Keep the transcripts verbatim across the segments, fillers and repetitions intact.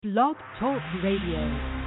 Blog Talk Radio.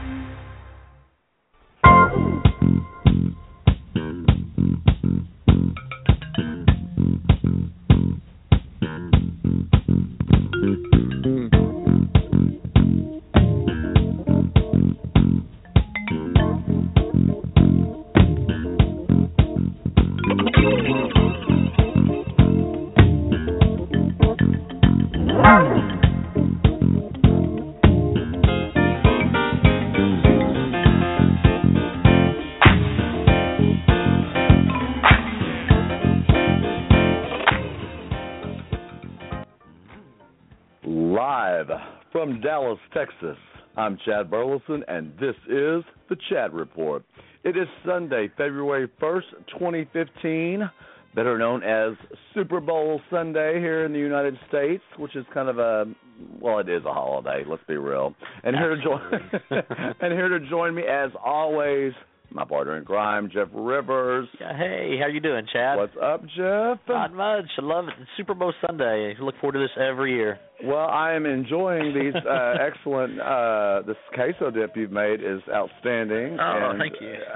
From Dallas, Texas, I'm Chad Burleson, and this is the Chad Report. It is Sunday, February first, twenty fifteen, better known as Super Bowl Sunday here in the United States, which is kind of a, well, it is a holiday, let's be real. And here to join, and here to join me, as always, my partner in crime, Jeff Rivers. Yeah, hey, how you doing, Chad? What's up, Jeff? Not much. I love it. It's Super Bowl Sunday. I look forward to this every year. Well, I am enjoying these uh, excellent, uh, this queso dip you've made is outstanding. Oh, and, thank you.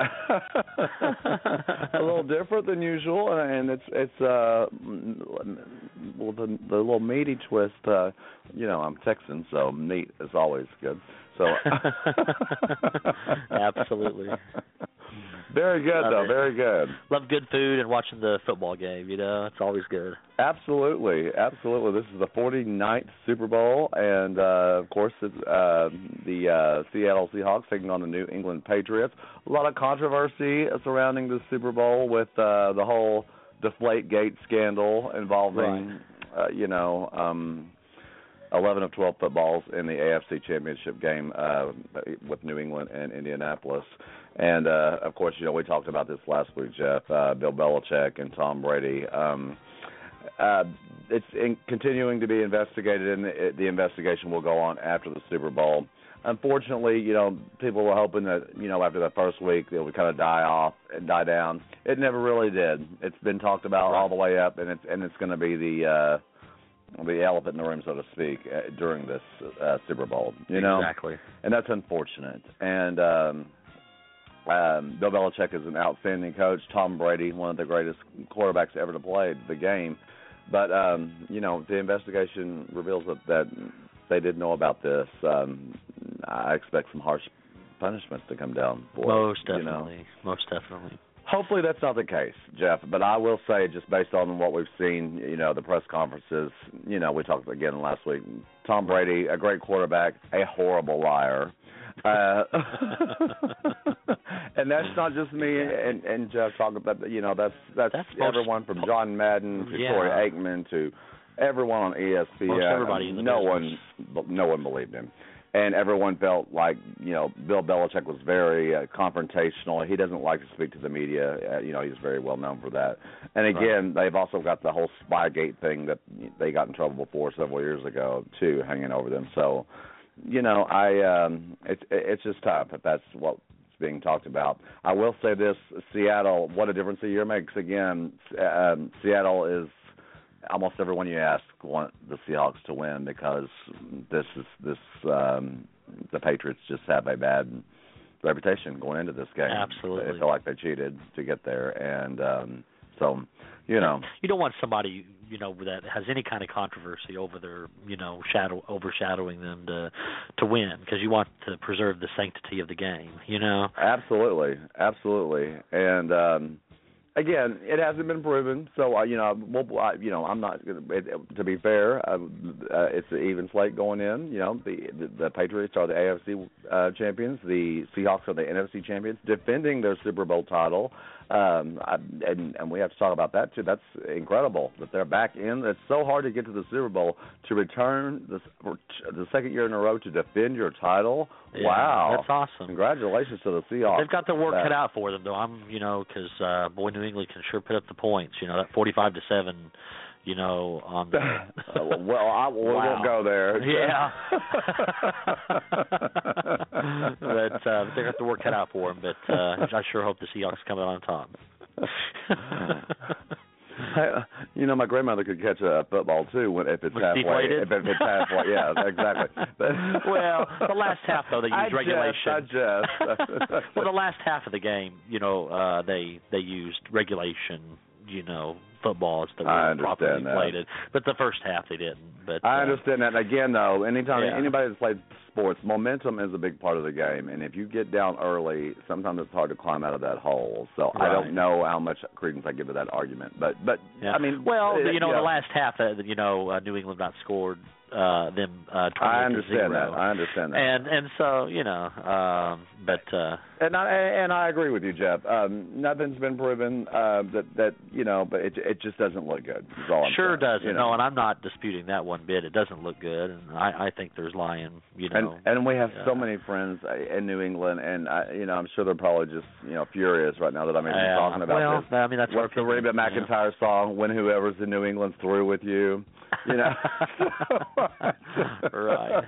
a little different than usual, and, and it's, it's uh, well, the, the little meaty twist, uh, you know, I'm Texan, so meat is always good. So Absolutely. Very good, Love though. it. Very good. Love good food and watching the football game, you know. It's always good. Absolutely. Absolutely. This is the forty-ninth Super Bowl, and, uh, of course, it's, uh, the uh, Seattle Seahawks taking on the New England Patriots. A lot of controversy surrounding the Super Bowl with uh, the whole Deflategate scandal involving, right. uh, you know, um, eleven of twelve footballs in the A F C Championship game uh, with New England and Indianapolis. And, uh, of course, you know, we talked about this last week, Jeff, uh, Bill Belichick and Tom Brady. Um, uh, it's in, continuing to be investigated, and the, the investigation will go on after the Super Bowl. Unfortunately, you know, people were hoping that, you know, after the first week it would kind of die off and die down. It never really did. It's been talked about all the way up, and it's, and it's going to be the uh, the elephant in the room, so to speak, uh, during this uh, Super Bowl. You know? Exactly. And that's unfortunate. And um, um, Bill Belichick is an outstanding coach. Tom Brady, one of the greatest quarterbacks ever to play the game. But, um, you know, the investigation reveals that, that they did know about this. Um, I expect some harsh punishments to come down for Most it, definitely. You know? Most definitely. Hopefully that's not the case, Jeff. But I will say, just based on what we've seen, you know, the press conferences, you know, we talked again last week, Tom Brady, a great quarterback, a horrible liar. Uh, and that's not just me and, and Jeff talking about, you know, that's that's, That's everyone most- from John Madden to Yeah. Troy Aikman to everyone on E S P N. Most everybody in the no business. one, no one believed him. And everyone felt like, you know, Bill Belichick was very uh, confrontational. He doesn't like to speak to the media. Uh, you know, he's very well known for that. And again, right. They've also got the whole Spygate thing that they got in trouble for several years ago, too, hanging over them. So, you know, I um, it's it's just tough if that's what's being talked about. I will say this, Seattle, what a difference a year makes. Again, um, Seattle is almost everyone you ask want the Seahawks to win because this is this um, the Patriots just have a bad reputation going into this game. Absolutely. They feel like they cheated to get there, and um, so you know you don't want somebody you know that has any kind of controversy over their you know shadow overshadowing them to to win because you want to preserve the sanctity of the game. You know. Absolutely, absolutely, and. Um, Again, it hasn't been proven, so uh, you know, we'll, I, you know, I'm not. It, to be fair, uh, uh, it's an even slate going in. You know, the the, the Patriots are the A F C uh, champions, the Seahawks are the N F C champions, defending their Super Bowl title. Um, I, and, and we have to talk about that too. That's incredible that they're back in. It's so hard to get to the Super Bowl to return the the second year in a row to defend your title. Yeah, wow, that's awesome. Congratulations to the Seahawks. They've got their work that. cut out for them, though. I'm, you know, because uh, boy, New England can sure put up the points. You know, that forty-five to seven. You know, on the uh, well, I, we wow. won't go there. Yeah, but uh, they got the work cut out for them. But uh, I sure hope the Seahawks come out on top. you know, my grandmother could catch a football too when if it's Was halfway. deflated? If, if it's halfway, yeah, exactly. But, well, the last half though they used I regulation. Jest, I jest. Well, the last half of the game, you know, uh, they they used regulation, you know, footballs that I were properly understand that. inflated. But the first half they didn't. But I uh, understand that. Again, though, anytime yeah. anybody that's played sports, momentum is a big part of the game, and if you get down early, sometimes it's hard to climb out of that hole. So Right. I don't know how much credence I give to that argument, but but yeah. I mean, well, it, you know, yeah. the last half, uh, you know, uh, New England not scored uh, them uh, twenty-eight I to understand zero. that. I understand that. And and so you know, um, but uh, And I and I agree with you, Jeff. Um, nothing's been proven uh, that that you know, but it it just doesn't look good. Is all I'm sure saying, doesn't. You know? No, and I'm not disputing that one bit. It doesn't look good, and I, I think there's lying. You know, and and we have uh, so many friends in New England, and I, you know, I'm sure they're probably just you know furious right now that I'm even uh, talking about well, this. I mean that's What's the what Reba McEntire song? When whoever's in New England's through with you, you know. Right.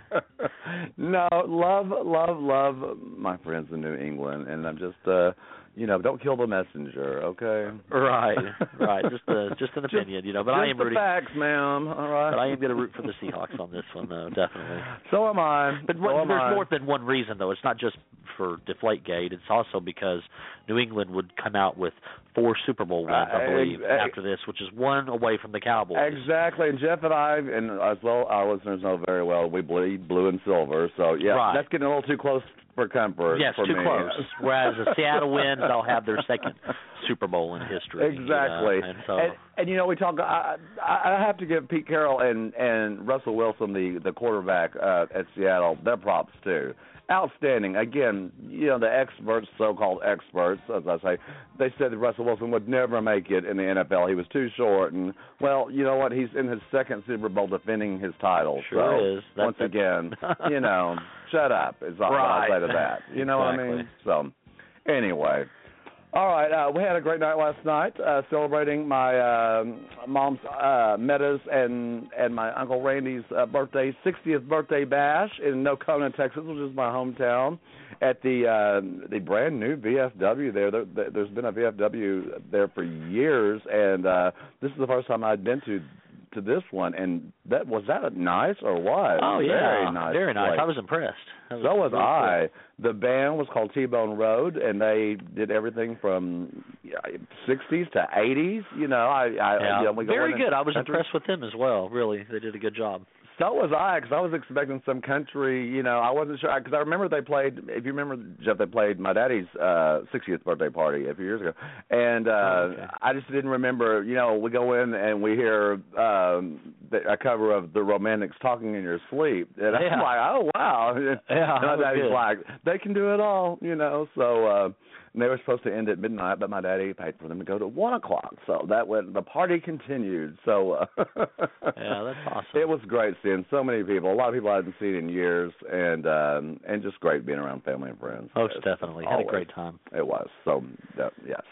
No, love, love, love my friends in New England, and I'm just, uh, you know, don't kill the messenger, okay? Right, right. Just a, just an opinion, you know. But just I am the rooting. facts, ma'am. All right. But I am going to root for the Seahawks on this one, though, definitely. So am I. But so what, am there's I. more than one reason, though. It's not just for Deflategate. It's also because New England would come out with four Super Bowl wins, I believe, Uh, uh, after this, which is one away from the Cowboys. Exactly, and Jeff and I, and as well our listeners know very well, we bleed blue and silver. So yeah, Right. that's getting a little too close for comfort. Yes, for too me. close. Whereas the Seattle wins, they'll have their second Super Bowl in history. Exactly, You know? And so, and, and you know we talk. I, I have to give Pete Carroll and and Russell Wilson, the the quarterback uh, at Seattle, their props too. Outstanding. Again, you know, the experts, so-called experts, as I say, they said that Russell Wilson would never make it in the N F L. He was too short. And, well, you know what? He's in his second Super Bowl defending his title. Sure so, is. That, once that, again, you know, shut up is all right. I'll say to that. You know Exactly. what I mean? So, anyway. All right, uh, we had a great night last night uh, celebrating my uh, mom's uh, Metta's and and my Uncle Randy's uh, birthday, sixtieth birthday bash in Nocona, Texas, which is my hometown, at the uh, the brand new V F W there. there. There's been a V F W there for years, and uh, this is the first time I'd been to to this one. And that was that nice or what? Oh, yeah. Very nice. Very nice. place. I was impressed. That So was really I. cool. The band was called T-Bone Road, and they did everything from yeah, sixties to eighties. You know, I, I Yeah. you know, we go Very in good. and I was country. impressed with them as well. Really, they did a good job. So was I, because I was expecting some country. You know, I wasn't sure because I remember they played. If you remember, Jeff, they played my daddy's uh, sixtieth birthday party a few years ago, and uh, Oh, okay. I just didn't remember. You know, we go in and we hear um, the, a cover of the Romantics "Talking in Your Sleep," and Yeah. I'm like, oh wow. Yeah, And my that was daddy's good. like, they can do it all, you know. So uh, and they were supposed to end at midnight, but my daddy paid for them to go to one o'clock. So that went. The party continued. So uh, Yeah, that's awesome. It was great seeing so many people. A lot of people I hadn't seen in years, and um, and just great being around family and friends. Most Yes, definitely. Had always. a great time. It was. So that, yes.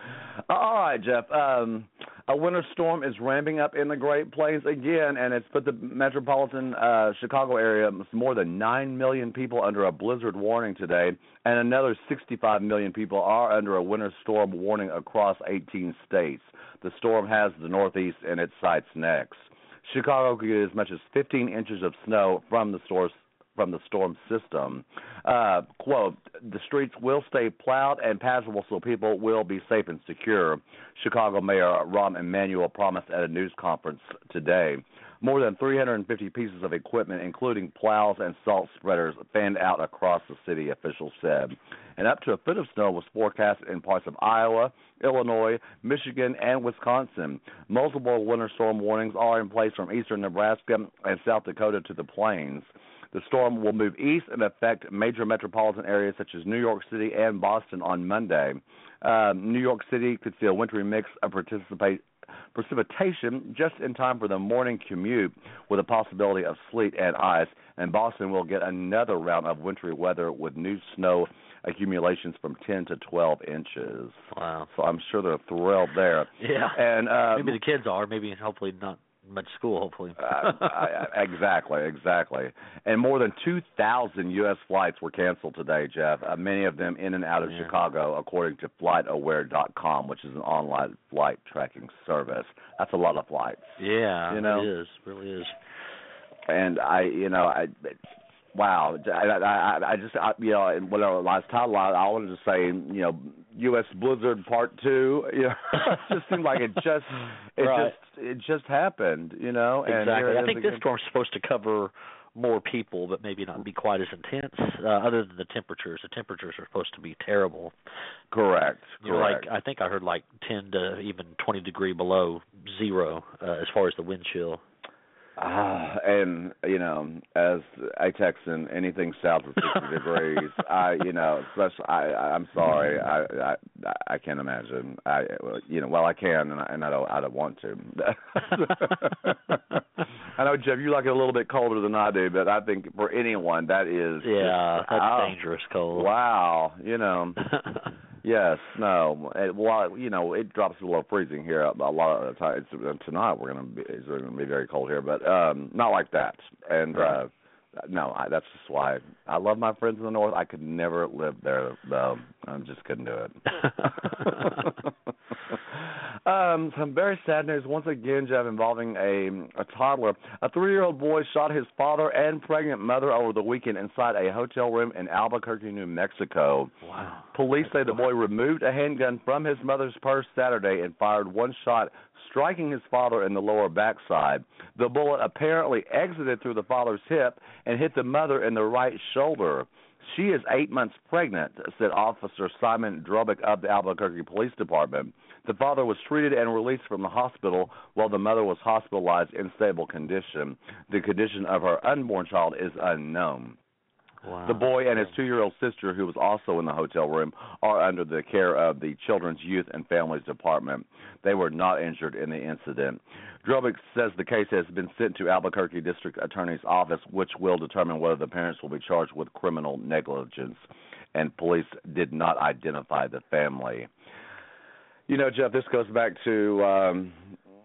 All right, Jeff. Um, a winter storm is ramping up in the Great Plains again, and it's put the metropolitan uh, Chicago area more than nine million people under a blizzard warning today, and another sixty-five million people are under a winter storm warning across eighteen states. The storm has the Northeast in its sights next. Chicago could get as much as fifteen inches of snow from the source from the storm system. Uh, quote, the streets will stay plowed and passable so people will be safe and secure, Chicago Mayor Rahm Emanuel promised at a news conference today. More than three hundred fifty pieces of equipment, including plows and salt spreaders, fanned out across the city, officials said. And up to a foot of snow was forecast in parts of Iowa, Illinois, Michigan, and Wisconsin. Multiple winter storm warnings are in place from eastern Nebraska and South Dakota to the plains. The storm will move east and affect major metropolitan areas such as New York City and Boston on Monday. Uh, New York City could see a wintry mix of participate, precipitation just in time for the morning commute with a possibility of sleet and ice, and Boston will get another round of wintry weather with new snow accumulations from ten to twelve inches. Wow. So I'm sure they're thrilled there. Yeah. And uh, maybe the kids are. Maybe, hopefully not much school, hopefully. uh, I, exactly, exactly. And more than two thousand U S flights were canceled today, Jeff, uh, many of them in and out of yeah. Chicago, according to flight aware dot com, which is an online flight tracking service. That's a lot of flights. Yeah, you know? it is. It really is. And I, you know, I... Wow, I, I, I just, I, you know, whatever last title, I, I wanted to say, you know, U S Blizzard Part Two. You know, it just seemed like it just, it right. just, it just happened. You know, and exactly. I think again. this storm's supposed to cover more people, but maybe not be quite as intense. Uh, other than the temperatures, the temperatures are supposed to be terrible. Correct. You know, correct. like I think I heard like ten to even twenty degree below zero uh, as far as the wind chill. Uh, and you know, as a Texan, anything south of sixty degrees, I, you know, especially, I, I'm sorry, I, I, I can't imagine. I, you know, well, I can, and I, and I don't, I don't want to. I know, Jeff, you like it a little bit colder than I do, but I think for anyone that is, yeah, just, that's oh, dangerous cold. Wow, you know. Yes, no. It, well, you know, it drops below freezing here a lot of the time. It's, tonight we're going to be it's going to be very cold here, but um, not like that. And right. uh, no, I, that's just why I love my friends in the north. I could never live there, though. I just couldn't do it. um, some very sad news once again, Jeff, involving a, a toddler. A three-year-old boy shot his father and pregnant mother over the weekend inside a hotel room in Albuquerque, New Mexico. Wow. Police say the boy removed a handgun from his mother's purse Saturday and fired one shot, striking his father in the lower backside. The bullet apparently exited through the father's hip and hit the mother in the right shoulder. She is eight months pregnant, said Officer Simon Drubick of the Albuquerque Police Department. The father was treated and released from the hospital while the mother was hospitalized in stable condition. The condition of her unborn child is unknown. Wow. The boy and his two-year-old sister, who was also in the hotel room, are under the care of the Children's Youth and Families Department. They were not injured in the incident. Drubick says the case has been sent to Albuquerque District Attorney's Office, which will determine whether the parents will be charged with criminal negligence, and police did not identify the family. You know, Jeff, this goes back to, um,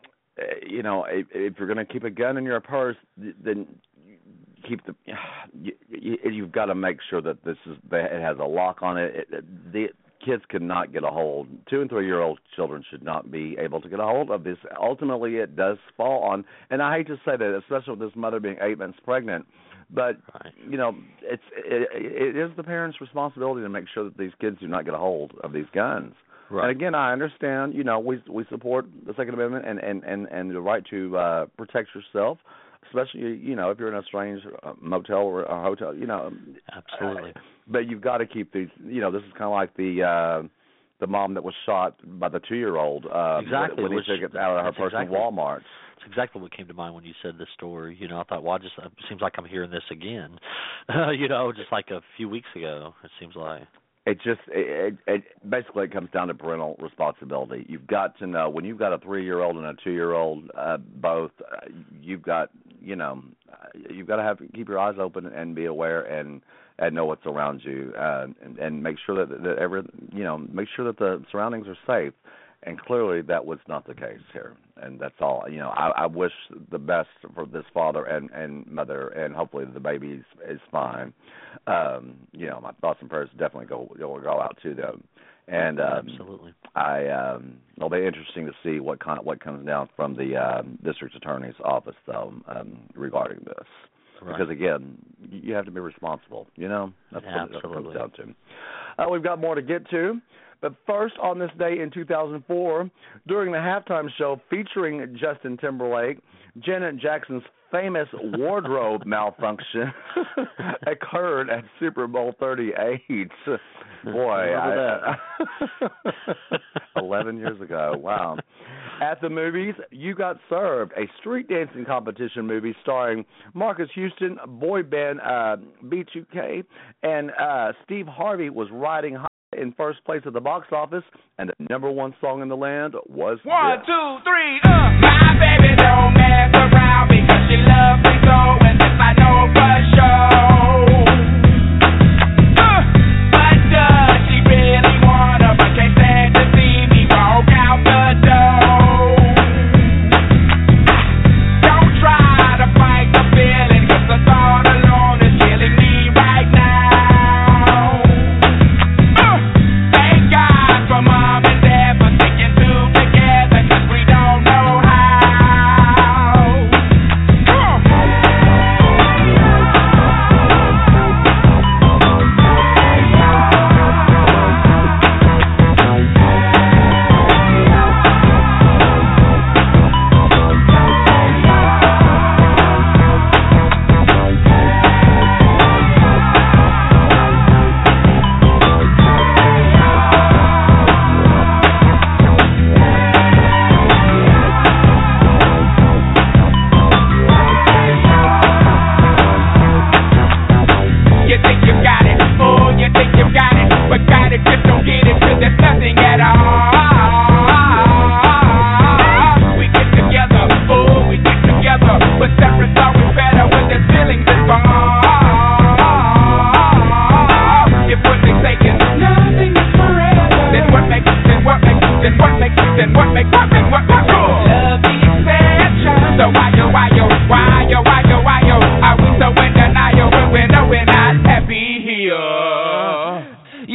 you know, if, if you're going to keep a gun in your purse, then keep the you, you, you've got to make sure that this is that it has a lock on it. it, it the kids cannot get a hold. Two and three year old children should not be able to get a hold of this. Ultimately, it does fall on, and I hate to say that, especially with this mother being eight months pregnant, but right. you know, it's it, it is the parents' responsibility to make sure that these kids do not get a hold of these guns. Right. And again, I understand. You know, we we support the Second Amendment and and and, and the right to uh, protect yourself. Especially, you know, if you're in a strange uh, motel or a hotel, you know. Absolutely. Uh, but you've got to keep these, you know, this is kind of like the uh, the mom that was shot by the two-year-old uh, exactly. when he took it out of her purse in Walmart. That's exactly what came to mind when you said this story. You know, I thought, well, it just it seems like I'm hearing this again. you know, just like a few weeks ago, it seems like. It just it, it, it basically it comes down to parental responsibility. You've got to know when you've got a three-year-old and a two-year-old, uh, both. Uh, you've got you know you've got to have keep your eyes open and be aware and and know what's around you uh, and, and make sure that that every you know make sure that the surroundings are safe. And clearly that was not the case here. And that's all. You know, I, I wish the best for this father and, and mother, and hopefully the baby is, is fine. Um, you know, my thoughts and prayers definitely go will go out to them. And um, absolutely, I um, it'll be interesting to see what kind of, what comes down from the um, district attorney's office, though, um, regarding this. Right. Because again, you have to be responsible. You know, that's yeah, what it absolutely. comes down to. Uh, we've got more to get to. But first, on this day in two thousand four, during the halftime show featuring Justin Timberlake, Janet Jackson's famous wardrobe malfunction occurred at Super Bowl thirty-eight. Boy, I, eleven years ago. Wow. At the movies, You Got Served, a street dancing competition movie starring Marcus Houston, boy band uh, B two K, and uh, Steve Harvey was riding high in first place at the box office, and the number one song in the land was One, this. two, three, uh. My baby don't mess around because she loves me so, and if I know for sure. Uh, but does she really wanna, but can't stand to see me walk out the door?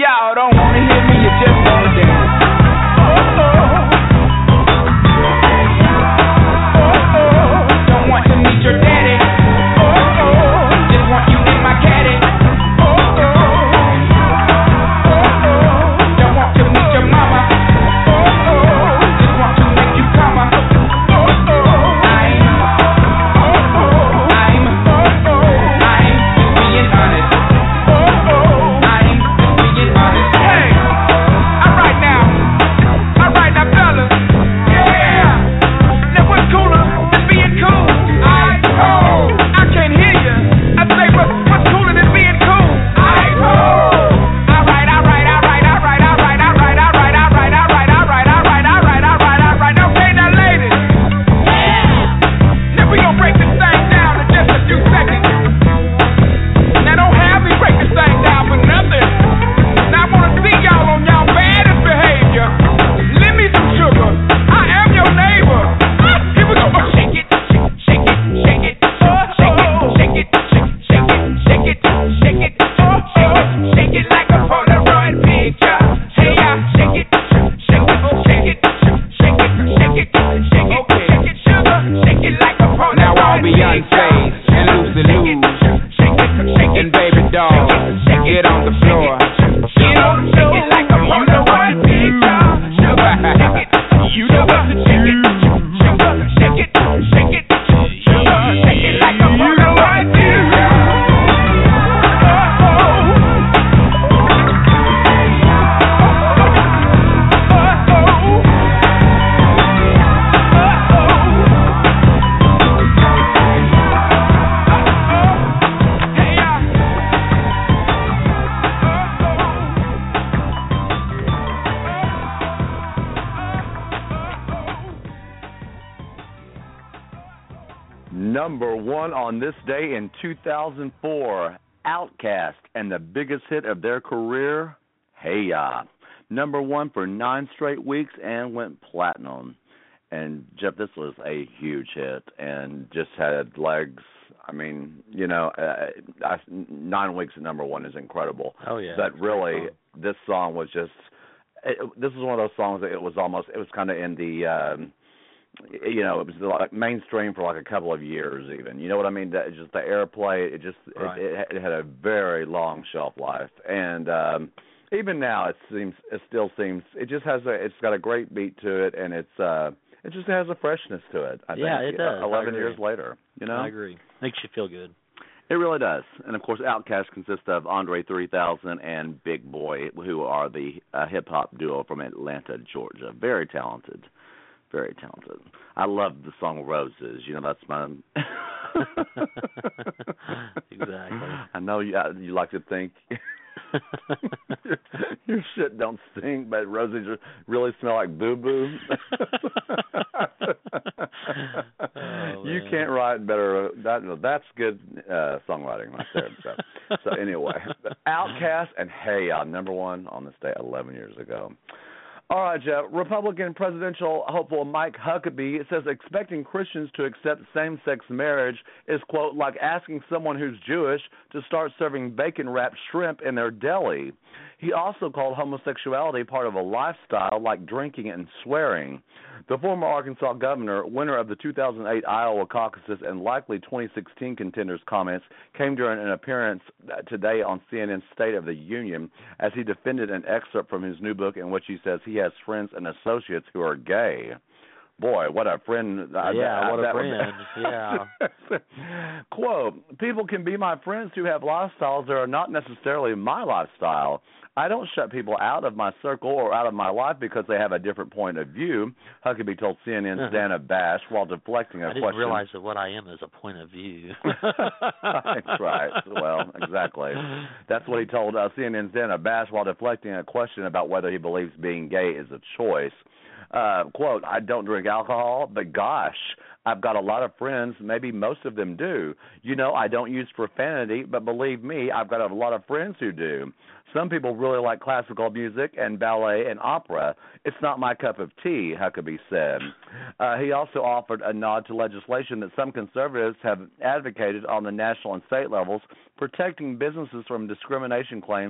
Y'all don't wanna hear me, you just wanna dance. Oh, oh. Oh, oh. Don't want to meet your daddy. Oh, oh. Just want you in my caddy. Oh, oh. Oh, oh. Don't want to meet your mama. Oh, oh. Just want to make you come. Oh, oh. I'm, oh, oh. I'm, oh, oh. I'm just being honest. Oh, oh. I'm just being honest. Hey, all right now, all right now, fellas. Yeah. Now what's cooler than being cool? I oh, I can't hear you. I say, but what's cooler than being cool? I oh. All right, all right, all right, all right, all right, all right, all right, all right, all right, all right, all right, all right, all right, all right. Okay, now, ladies. Now we gonna break this thing down in just a few seconds. Now don't have me break this thing down for nothing. Now I wanna see y'all on y'all baddest behavior. Lend me some sugar. I am your neighbor. Ah, here we go. Oh, shake it, shake it, shake it, shake it, shake it, shake it, shake it, shake it, shake it, shake it, shake it like a Polaroid picture. Hey, yeah, shake it, shake it, shake it, shake it, shake it, shake it, shake it, sugar, shake it like a Polaroid picture. Now all Beyonce and Lucy Lou and Baby Doll, get on the floor. Get on the floor. Shake it like a Polaroid picture. Sugar, shake it. You know what to shake it. Sugar, shake it, shake it. Sugar, shake it like a Polaroid picture. Oh, oh. Oh, oh. Hey, yeah. Number one on this day in two thousand four, Outkast, and the biggest hit of their career, Hey Ya. Number one for nine straight weeks and went platinum. And Jeff, this was a huge hit and just had legs. I mean, you know, uh, I, nine weeks at number one is incredible. Oh yeah. But really, this song was just. It, this is one of those songs that it was almost. It was kind of in the. Um, you know, it was like mainstream for like a couple of years, even. You know what I mean? That just the airplay. It just Right. it, it, it had a very long shelf life, and um, even now it seems it still seems it just has a it's got a great beat to it, and it's uh it just has a freshness to it. I Yeah, think, it does. I Eleven agree. years later, you know. I agree. Makes you feel good. It really does. And, of course, Outkast consists of Andre three thousand and Big Boy, who are the uh, hip-hop duo from Atlanta, Georgia. Very talented. Very talented. I love the song Roses. You know, that's my... Exactly. I know you, uh, you like to think... your, your shit don't stink, but roses really smell like boo-boo. Oh, you man. can't write better. That that's good uh, songwriting right there. So, so anyway, Outkast and Hey Ya, number one on this day eleven years ago. All right, Jeff. Republican presidential hopeful Mike Huckabee says expecting Christians to accept same-sex marriage is, quote, like asking someone who's Jewish to start serving bacon-wrapped shrimp in their deli. He also called homosexuality part of a lifestyle like drinking and swearing. The former Arkansas governor, winner of the two thousand eight Iowa caucuses and likely twenty sixteen contenders' comments, came during an appearance today on C N N's State of the Union as he defended an excerpt from his new book in which he says he has friends and associates who are gay. Boy, what a friend. Yeah, I, what a that friend. would, yeah. Quote, people can be my friends who have lifestyles that are not necessarily my lifestyle. I don't shut people out of my circle or out of my life because they have a different point of view, Huckabee told C N N's Dana Bash while deflecting a I didn't question. realize that what I am is a point of view. That's right. Well, exactly. That's what he told uh, C N N's Dana Bash while deflecting a question about whether he believes being gay is a choice. Uh, quote, I don't drink alcohol, but gosh, I've got a lot of friends, maybe most of them do. You know, I don't use profanity, but believe me, I've got a lot of friends who do. Some people really like classical music and ballet and opera. It's not my cup of tea, Huckabee said. Uh, he also offered a nod to legislation that some conservatives have advocated on the national and state levels, protecting businesses from discrimination claims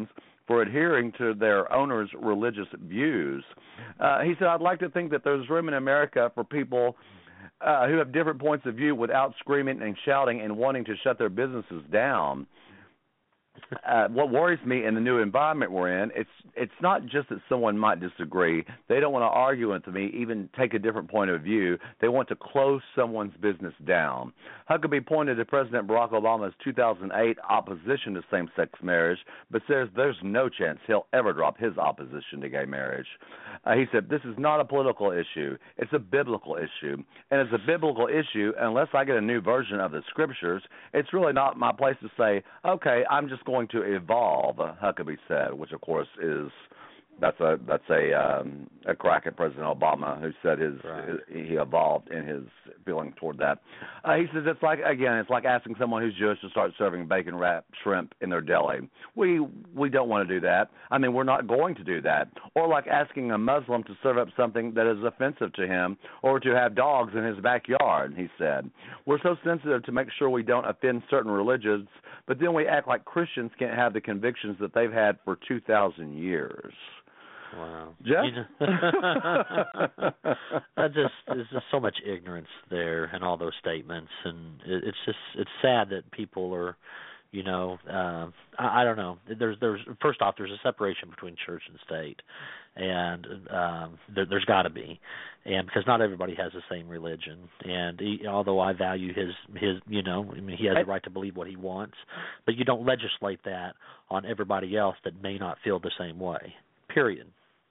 for adhering to their owners' religious views. Uh, he said, I'd like to think that there's room in America for people uh, who have different points of view without screaming and shouting and wanting to shut their businesses down. Uh, what worries me in the new environment we're in, it's it's not just that someone might disagree. They don't want to argue with me, even take a different point of view. They want to close someone's business down. Huckabee pointed to President Barack Obama's two thousand eight opposition to same-sex marriage, but says there's no chance he'll ever drop his opposition to gay marriage. Uh, he said, this is not a political issue. It's a biblical issue. And it's a biblical issue, unless I get a new version of the scriptures, it's really not my place to say, okay, I'm just going to evolve, Huckabee said, which of course is that's a that's a um, a crack at President Obama, who said his, right. his he evolved in his feeling toward that. Uh, he says it's like again it's like asking someone who's Jewish to start serving bacon wrapped shrimp in their deli. We we don't want to do that. I mean, we're not going to do that. Or like asking a Muslim to serve up something that is offensive to him, or to have dogs in his backyard. He said we're so sensitive to make sure we don't offend certain religions, but then we act like Christians can't have the convictions that they've had for two thousand years. Wow, Jeff? You know, that just there's just so much ignorance there in all those statements, and it, it's just it's sad that people are, you know, uh, I, I don't know. There's there's first off, there's a separation between church and state, and um, there, there's got to be, and because not everybody has the same religion, and he, although I value his his, you know, I mean, he has the right to believe what he wants, but you don't legislate that on everybody else that may not feel the same way. Period.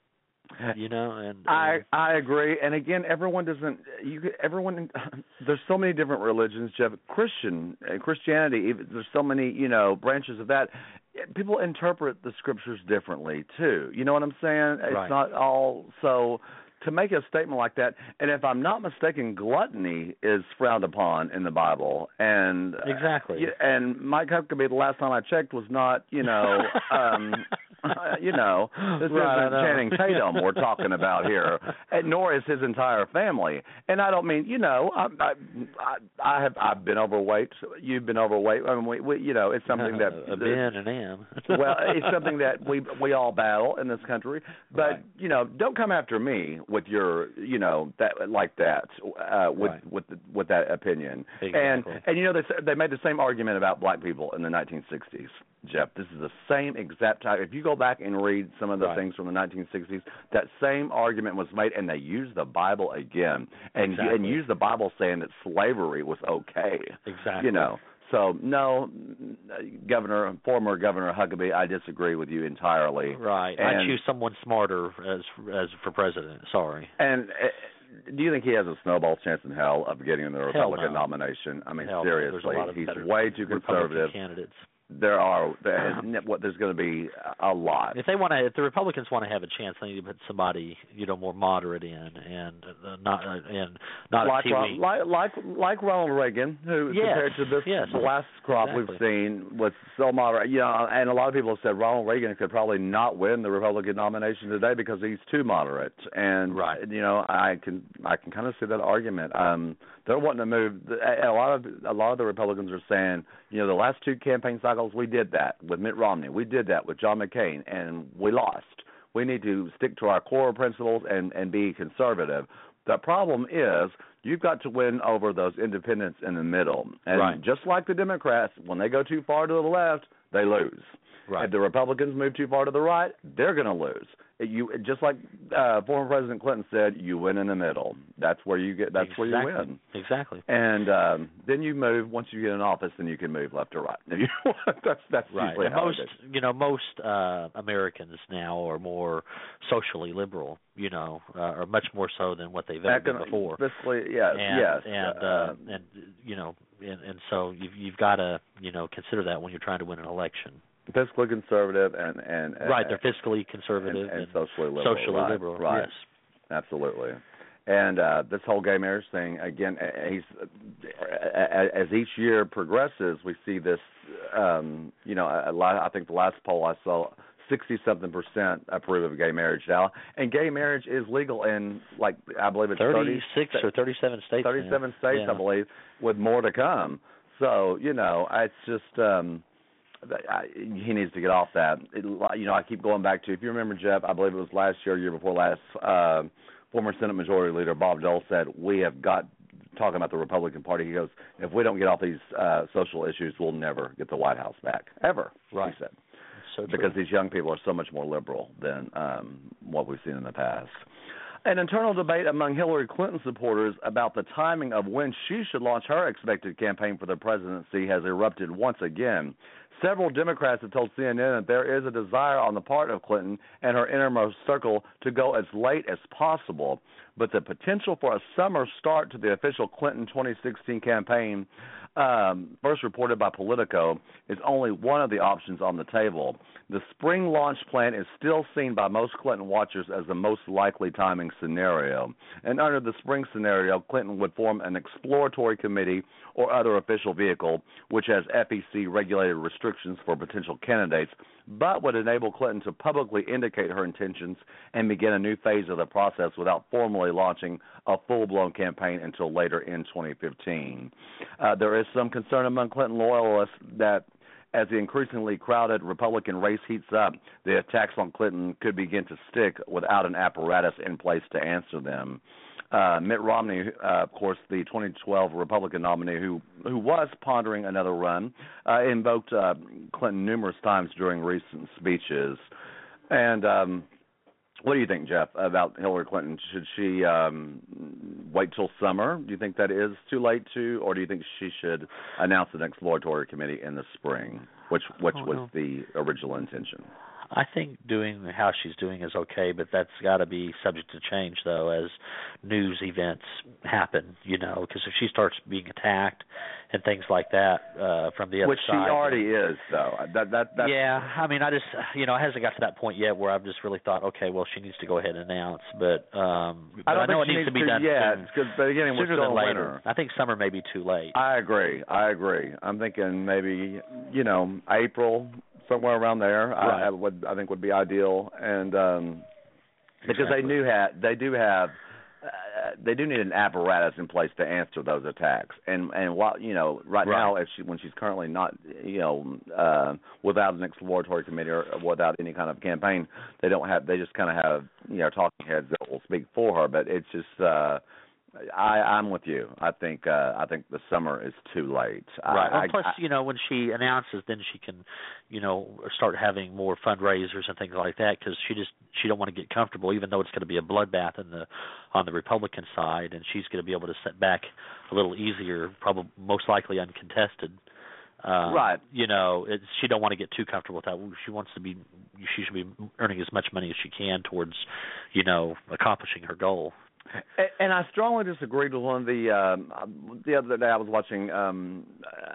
You know, and, and I I agree. And again, everyone doesn't. You everyone. There's so many different religions, Jeff. Christian Christianity. There's so many, you know, branches of that. People interpret the scriptures differently too. You know what I'm saying? It's right. not all so. To make a statement like that, and if I'm not mistaken, gluttony is frowned upon in the Bible, and exactly. Uh, and Mike Huckabee, the last time I checked, was not, you know, um, uh, you know, this right, isn't Channing Tatum we're talking about here, and nor is his entire family. And I don't mean, you know, I, I, I, I have I've been overweight. You've been overweight. I mean, we, we you know, it's something that a been and am. well, it's something that we we all battle in this country. But right. you know, don't come after me with your, you know, that like that uh, with right. with the, with that opinion. Exactly. And and you know, they they made the same argument about black people in the nineteen sixties. Jeff, this is the same exact type. If you go back and read some of the right. things from the nineteen sixties, that same argument was made, and they used the Bible again, and exactly. and used the Bible saying that slavery was okay. Exactly. You know. So, no, Governor, former Governor Huckabee, I disagree with you entirely. Right. And, I choose someone smarter as as for president. Sorry. And uh, do you think he has a snowball chance in hell of getting the Republican no. nomination? I mean, hell seriously, no. he's way too conservative. Republican candidates. There are there, what there's going to be a lot. If they want to, if the Republicans want to have a chance, they need to put somebody, you know, more moderate in, and uh, not uh, and not like, a T V. like like like Ronald Reagan, who yes. compared to this yes. the last crop exactly. we've seen was so moderate. You know, and a lot of people have said Ronald Reagan could probably not win the Republican nomination today because he's too moderate. And right. you know, I can I can kind of see that argument. Um, they're wanting to move. A lot of a lot of the Republicans are saying, you know, the last two campaign cycles we did that with Mitt Romney, we did that with John McCain, and we lost. We need to stick to our core principles and and be conservative. The problem is you've got to win over those independents in the middle, and right. just like the Democrats, when they go too far to the left, they lose. Right. If the Republicans move too far to the right, they're going to lose. You just like uh, former President Clinton said, you win in the middle. That's where you get. That's exactly. where you win. Exactly. And um, then you move. Once you get in office, then you can move left or right. If you that's that's right. usually And how most, it is. you know, most uh, Americans now are more socially liberal. You know, uh, or much more so than what they've ever Econ- been before. Fiscally, yes, and, yes, and uh, uh, and you know, and, and so you've you've got to you know consider that when you're trying to win an election. fiscally conservative and and right, uh, they're fiscally conservative and, and, and socially liberal. Socially right, liberal, right. yes, absolutely. And uh, this whole gay marriage thing again. He's as each year progresses, we see this. Um, you know, a lot, I think the last poll I saw, sixty-something percent approve of gay marriage now, and gay marriage is legal in, like, I believe it's thirty-six or thirty-seven states. Thirty-seven now. states, yeah. I believe, with more to come. So, you know, it's just, um, I, he needs to get off that. It, you know, I keep going back to, if you remember, Jeff, I believe it was last year, year before last, uh, former Senate Majority Leader Bob Dole said, we have got, talking about the Republican Party, he goes, if we don't get off these uh, social issues, we'll never get the White House back, ever, right. he said. So because these young people are so much more liberal than um, what we've seen in the past. An internal debate among Hillary Clinton supporters about the timing of when she should launch her expected campaign for the presidency has erupted once again. Several Democrats have told C N N that there is a desire on the part of Clinton and her innermost circle to go as late as possible, but the potential for a summer start to the official Clinton twenty sixteen campaign, um, first reported by Politico, is only one of the options on the table. The spring launch plan is still seen by most Clinton watchers as the most likely timing scenario. And under the spring scenario, Clinton would form an exploratory committee or other official vehicle, which has F E C-regulated restrictions for potential candidates, but would enable Clinton to publicly indicate her intentions and begin a new phase of the process without formally launching a full-blown campaign until later in twenty fifteen. Uh, there is some concern among Clinton loyalists that as the increasingly crowded Republican race heats up, the attacks on Clinton could begin to stick without an apparatus in place to answer them. Uh, Mitt Romney, uh, of course, the twenty twelve Republican nominee who who was pondering another run, uh, invoked uh, Clinton numerous times during recent speeches. And um, what do you think, Jeff, about Hillary Clinton? Should she um, wait till summer? Do you think that is too late to, or do you think she should announce an exploratory committee in the spring, which which was know. the original intention? I think doing how she's doing is okay, but that's got to be subject to change, though, as news events happen, you know, because if she starts being attacked and things like that uh, from the other Which side. Which she already is, though. That, that, that's... Yeah, I mean, I just, you know, it hasn't got to that point yet where I've just really thought, okay, well, she needs to go ahead and announce, but, um, but I don't I know think it needs to be to done yet, soon. but again, we're Sooner still than in later. winter. I think summer may be too late. I agree. I agree. I'm thinking maybe, you know, April, somewhere around there. Right. I, I would I think would be ideal, and um, because exactly. they do have they do have uh, they do need an apparatus in place to answer those attacks. And and while you know right, right. now, if she when she's currently not you know uh, without an exploratory committee or without any kind of campaign, they don't have they just kind of have you know talking heads that will speak for her. But it's just. Uh, I, I'm with you. I think uh, I think the summer is too late. Right. I, well, plus, I, you know, when she announces, then she can, you know, start having more fundraisers and things like that because she just she don't want to get comfortable, even though it's going to be a bloodbath in the on the Republican side, and she's going to be able to sit back a little easier, probably most likely uncontested. Um, right. You know, it's, she don't want to get too comfortable with that. She wants to be. She should be earning as much money as she can towards, you know, accomplishing her goal. And I strongly disagreed with one of the um, the other day. I was watching um,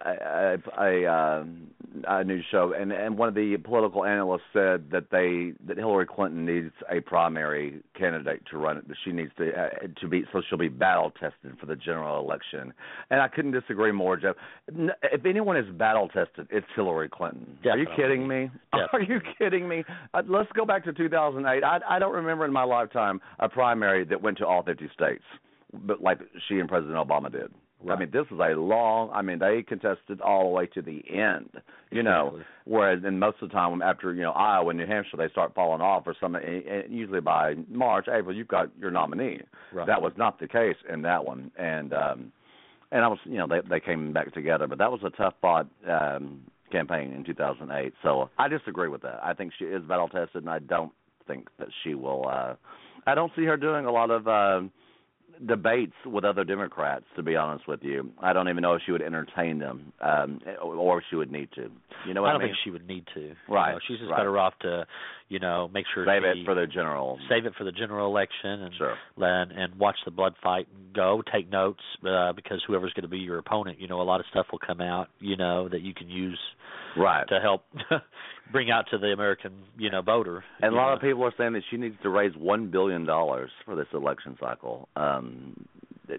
a, a, a, a news show, and, and one of the political analysts said that they that Hillary Clinton needs a primary candidate to run it. That she needs to uh, to be so she'll be battle tested for the general election. And I couldn't disagree more, Jeff. If anyone is battle tested, it's Hillary Clinton. Definitely. Are you kidding me? Definitely. Are you kidding me? Uh, let's go back to two thousand eight. I, I don't remember in my lifetime a primary that went to all fifty states, but like she and President Obama did. Right. I mean, this is a long. I mean, they contested all the way to the end. You know, exactly. Whereas, and most of the time after you know Iowa and New Hampshire, they start falling off or something. And usually by March, April, you've got your nominee. Right. That was not the case in that one, and um, and I was, you know, they they came back together, but that was a tough fought um, campaign in two thousand eight. So I disagree with that. I think she is battle tested, and I don't think that she will. Uh, I don't see her doing a lot of. Uh, debates with other Democrats, to be honest with you. I don't even know if she would entertain them um, or if she would need to. You know what I, I don't mean? think she would need to. Right. You know, she's just right. better off to, you know, make sure Save she, it for the general. Save it for the general election and sure. and, and watch the blood fight go, take notes, uh, because whoever's going to be your opponent, you know, a lot of stuff will come out, you know, that you can use right. to help bring out to the American, you know, voter. And a lot know. of people are saying that she needs to raise one billion dollars for this election cycle. Um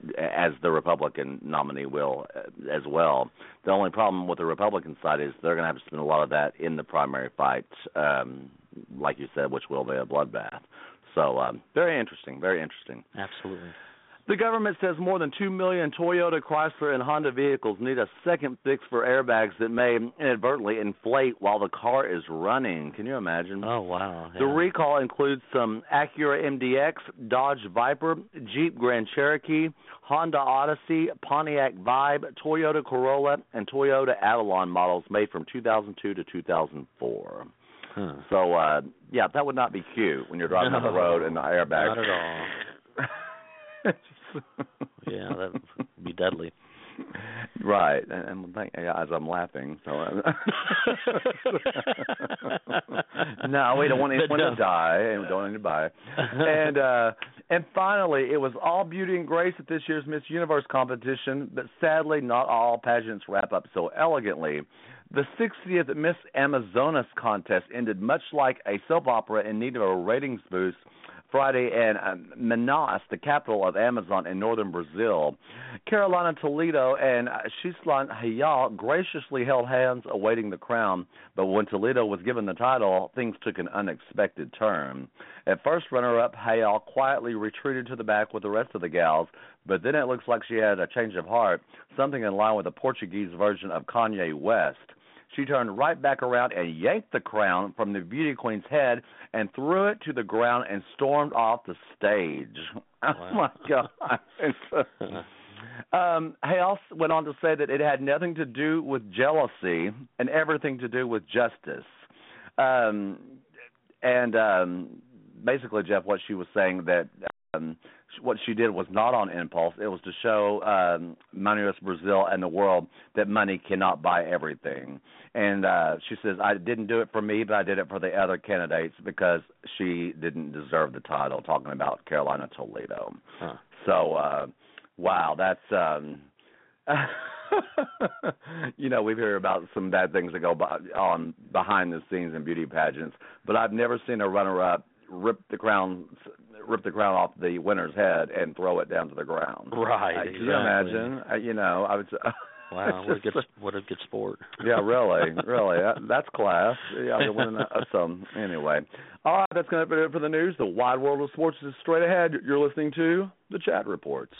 as the Republican nominee will uh, as well. The only problem with the Republican side is they're going to have to spend a lot of that in the primary fight, um, like you said, which will be a bloodbath. So um, very interesting, very interesting. Absolutely. The government says more than two million Toyota, Chrysler, and Honda vehicles need a second fix for airbags that may inadvertently inflate while the car is running. Can you imagine? Oh, wow. Yeah. The recall includes some Acura M D X, Dodge Viper, Jeep Grand Cherokee, Honda Odyssey, Pontiac Vibe, Toyota Corolla, and Toyota Avalon models made from two thousand two to two thousand four. Huh. So, uh, yeah, that would not be cute when you're driving No, on the road and the airbag. Not at all. Yeah, that would be deadly. Right, and, and thank, as I'm laughing, so no, we don't want anyone to die, and we don't want to die. And uh, and finally, it was all beauty and grace at this year's Miss Universe competition, but sadly, not all pageants wrap up so elegantly. The sixtieth Miss Amazonas contest ended much like a soap opera in need of a ratings boost Friday in um, Manaus, the capital of Amazon in northern Brazil. Carolina Toledo and Shislan Hayal graciously held hands awaiting the crown, but when Toledo was given the title, things took an unexpected turn. At first, runner-up Hayal quietly retreated to the back with the rest of the gals, but then it looks like she had a change of heart, something in line with the Portuguese version of Kanye West. She turned right back around and yanked the crown from the beauty queen's head and threw it to the ground and stormed off the stage. Wow. Oh, my God. um, Hayal went on to say that it had nothing to do with jealousy and everything to do with justice. Um, and um, basically, Jeff, what she was saying that um, what she did was not on impulse. It was to show um, Manaus, Brazil, and the world that money cannot buy everything. And uh, she says, I didn't do it for me, but I did it for the other candidates because she didn't deserve the title, talking about Carolina Toledo. Huh. So, uh, wow, that's, um, you know, we've heard about some bad things that go by, on behind the scenes in beauty pageants, but I've never seen a runner-up rip the crown rip the crown off the winner's head and throw it down to the ground. Right, uh, exactly. Can you imagine? Uh, you know, I would. Uh, Wow, what a good, what a good sport. Yeah, really, really. That, that's class. Yeah, they're winning that. So, anyway. All right, that's going to be it for the news. The wide world of sports is straight ahead. You're listening to the Chat Reports.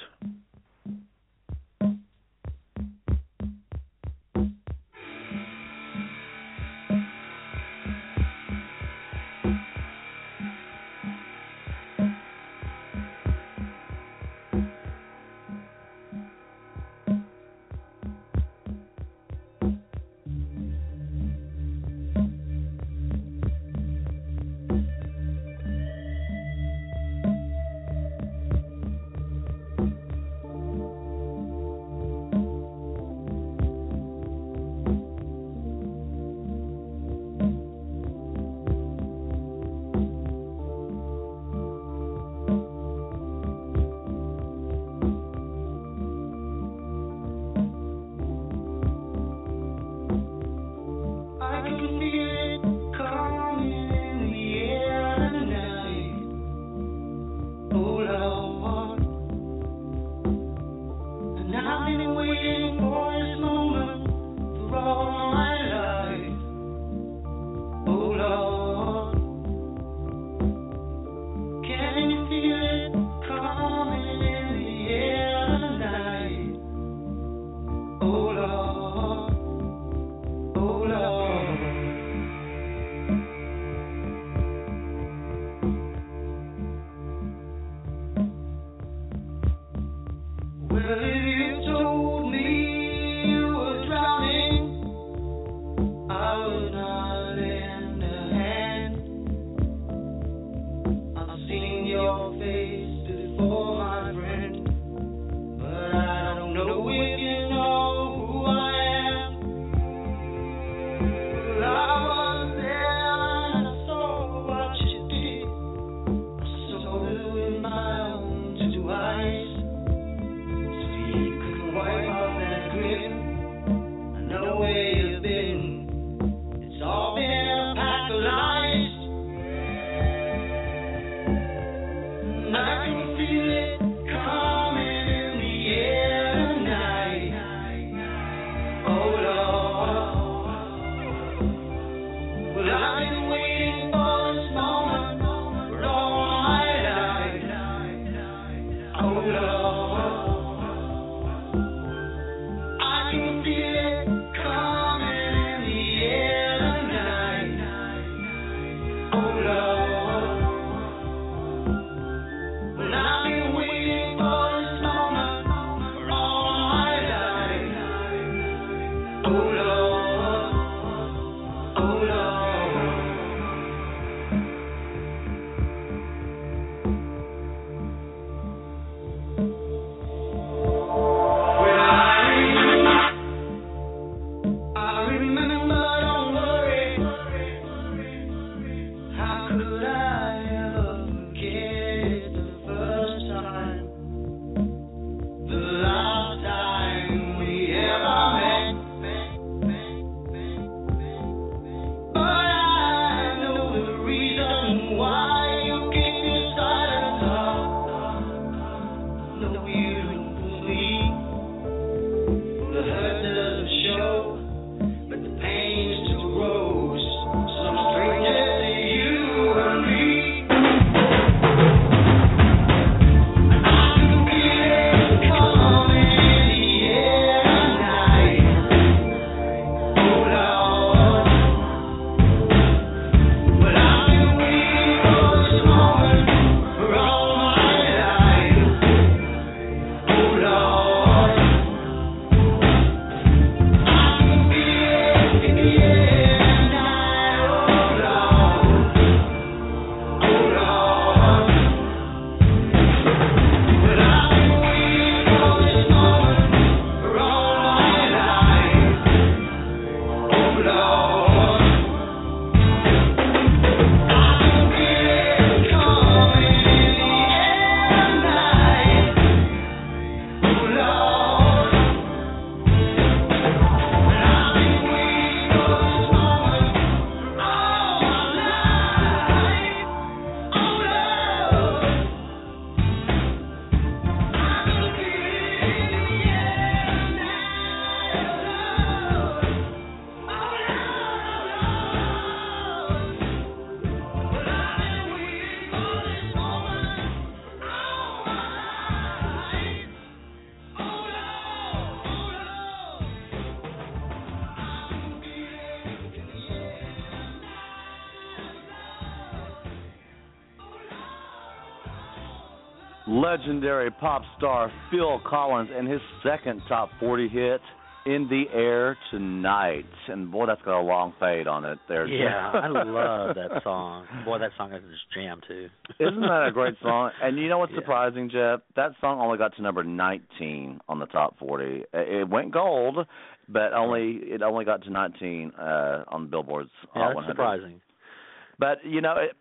Legendary pop star Phil Collins and his second top forty hit, In the Air Tonight. And boy, that's got a long fade on it there. Yeah, I love that song. Boy, that song I can just jam to. Isn't that a great song? And you know what's Yeah. surprising, Jeff? That song only got to number nineteen on the top forty. It went gold, but only it only got to nineteen uh, on Billboard's Yeah, Hot that's one hundred. surprising. But you know, it,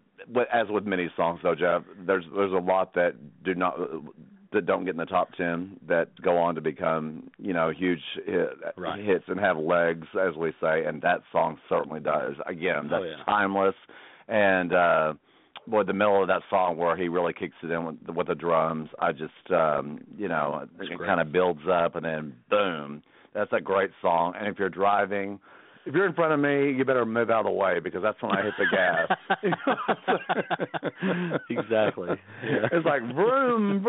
as with many songs, though, Jeff, there's there's a lot that do not that don't get in the top ten that go on to become, you know, huge hit, Right. hits and have legs, as we say, and that song certainly does. Again, that's Oh, yeah. timeless, and uh, boy, the middle of that song where he really kicks it in with, with the drums, I just, um, you know, That's it great. kind of builds up, and then boom, that's a great song. And if you're driving. If you're in front of me, you better move out of the way because that's when I hit the gas. Exactly. Yeah. It's like vroom,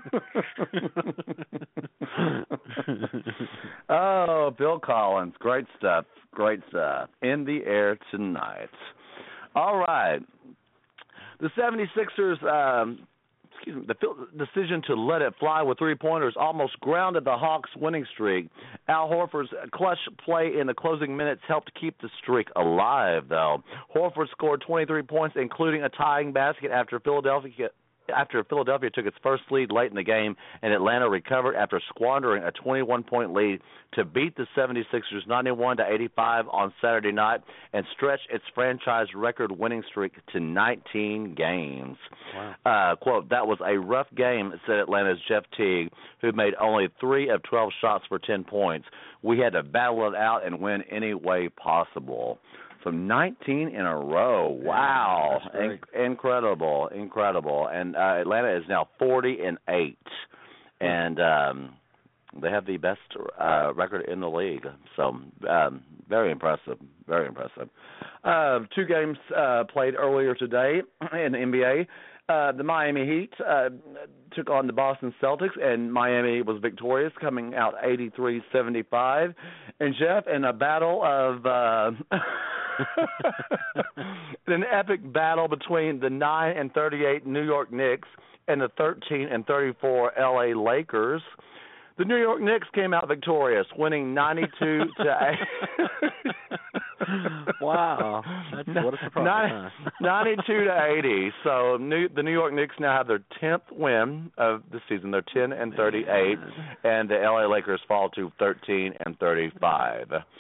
vroom. Oh, Bill Collins, great stuff, great stuff. In the Air Tonight. All right. The seventy-sixers, um, excuse me, the decision to let it fly with three-pointers almost grounded the Hawks' winning streak. Al Horford's clutch play in the closing minutes helped keep the streak alive, though. Horford scored twenty-three points, including a tying basket after Philadelphia after Philadelphia took its first lead late in the game, and Atlanta recovered after squandering a twenty-one point lead to beat the seventy-sixers ninety-one to eighty-five on Saturday night and stretch its franchise record winning streak to nineteen games. Wow. Uh, quote, that was a rough game, said Atlanta's Jeff Teague, who made only three of twelve shots for ten points. We had to battle it out and win any way possible. So nineteen in a row. Wow. That's In- incredible, incredible. And uh, Atlanta is now forty and eight. And um, they have the best uh, record in the league. So um, very impressive, very impressive. Uh, two games uh, played earlier today in the N B A. Uh, the Miami Heat uh, took on the Boston Celtics, and Miami was victorious, coming out eighty-three seventy-five. And, Jeff, in a battle of uh, an epic battle between the nine and thirty-eight New York Knicks and the thirteen and thirty-four L A Lakers, the New York Knicks came out victorious, winning ninety-two to eight. Wow, that's what a surprise! huh? ninety-two to eighty. So New, the New York Knicks now have their tenth win of the season. They're ten and thirty-eight, and the L A Lakers fall to thirteen and thirty-five.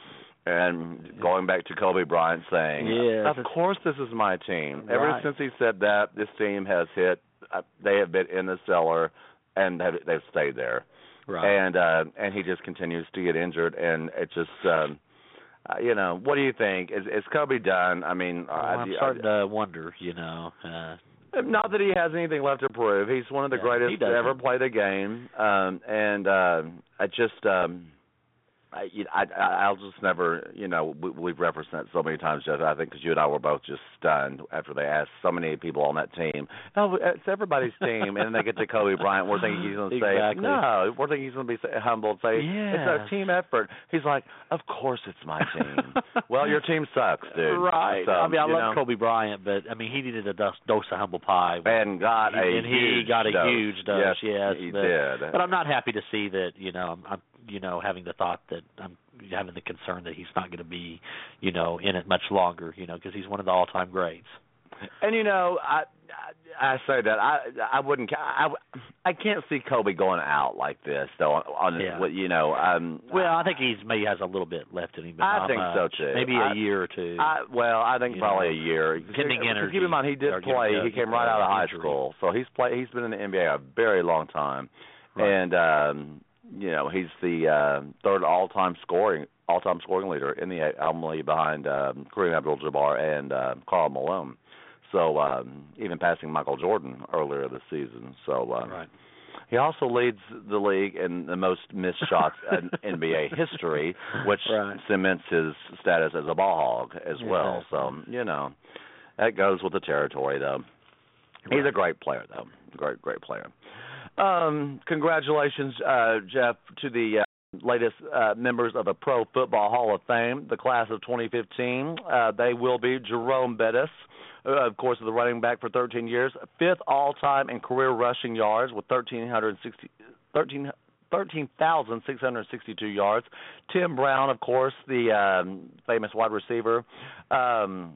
And going back to Kobe Bryant saying, yeah, of course this is my team. Right. Ever since he said that, this team has hit, uh, they have been in the cellar, and have, they've stayed there. Right. And uh, and he just continues to get injured, and it just, um, uh, you know, what do you think? Is, is Kobe done? I mean, well, I, I'm I, starting to wonder, you know. Uh, Not that he has anything left to prove. He's one of the Yeah, greatest he to doesn't. ever play the game, um, and uh, I just, um, I, you know, I, I- I'll just never, you know, we, we've referenced that so many times, Jeff. I think because you and I were both just stunned after they asked so many people on that team, "Oh, it's everybody's team," and then they get to Kobe Bryant. We're thinking he's going to Exactly. say, "No," we're thinking he's going to be humble and say, Yeah. "It's our team effort." He's like, "Of course it's my team." Well, your team sucks, dude. Right. So, I mean, I you love know, Kobe Bryant, but I mean, he needed a dose, dose of humble pie. and got a and he huge got a dose. huge dose. Yes, Yes, he but, did. But I'm not happy to see that. You know, I'm, I'm you know having the thought that I'm having the concern that he's not going to be, you know, in it much longer. You know, because he's one of the all-time greats. And you know, I I, I say that I I wouldn't I, I can't see Kobe going out like this though. On, on Yeah. you know, um, Well, I think he's maybe has a little bit left in him. But I not think so much. too. Maybe I- a year or two. I, well, I think You probably know, a year. getting Because energy keep in mind, he did or getting, play. uh, He came right out of high injury. school, so he's play. He's been in the N B A a very long time, Right. and um, you know, he's the uh, third all-time scoring all-time scoring leader in the only behind um, Kareem Abdul-Jabbar and uh, Karl Malone. So um, even passing Michael Jordan earlier this season. So um, Right. he also leads the league in the most missed shots in N B A history, which Right. cements his status as a ball hog as well. Yeah. So, you know, that goes with the territory, though. He's a great player, though. Great, great player. Um, congratulations, uh, Jeff, to the uh, latest uh, members of the Pro Football Hall of Fame, the class of twenty fifteen. Uh, they will be Jerome Bettis, uh, of course, the running back for thirteen years, fifth all-time in career rushing yards with thirteen sixty, thirteen, thirteen thousand six hundred sixty-two yards. Tim Brown, of course, the um, famous wide receiver. Um,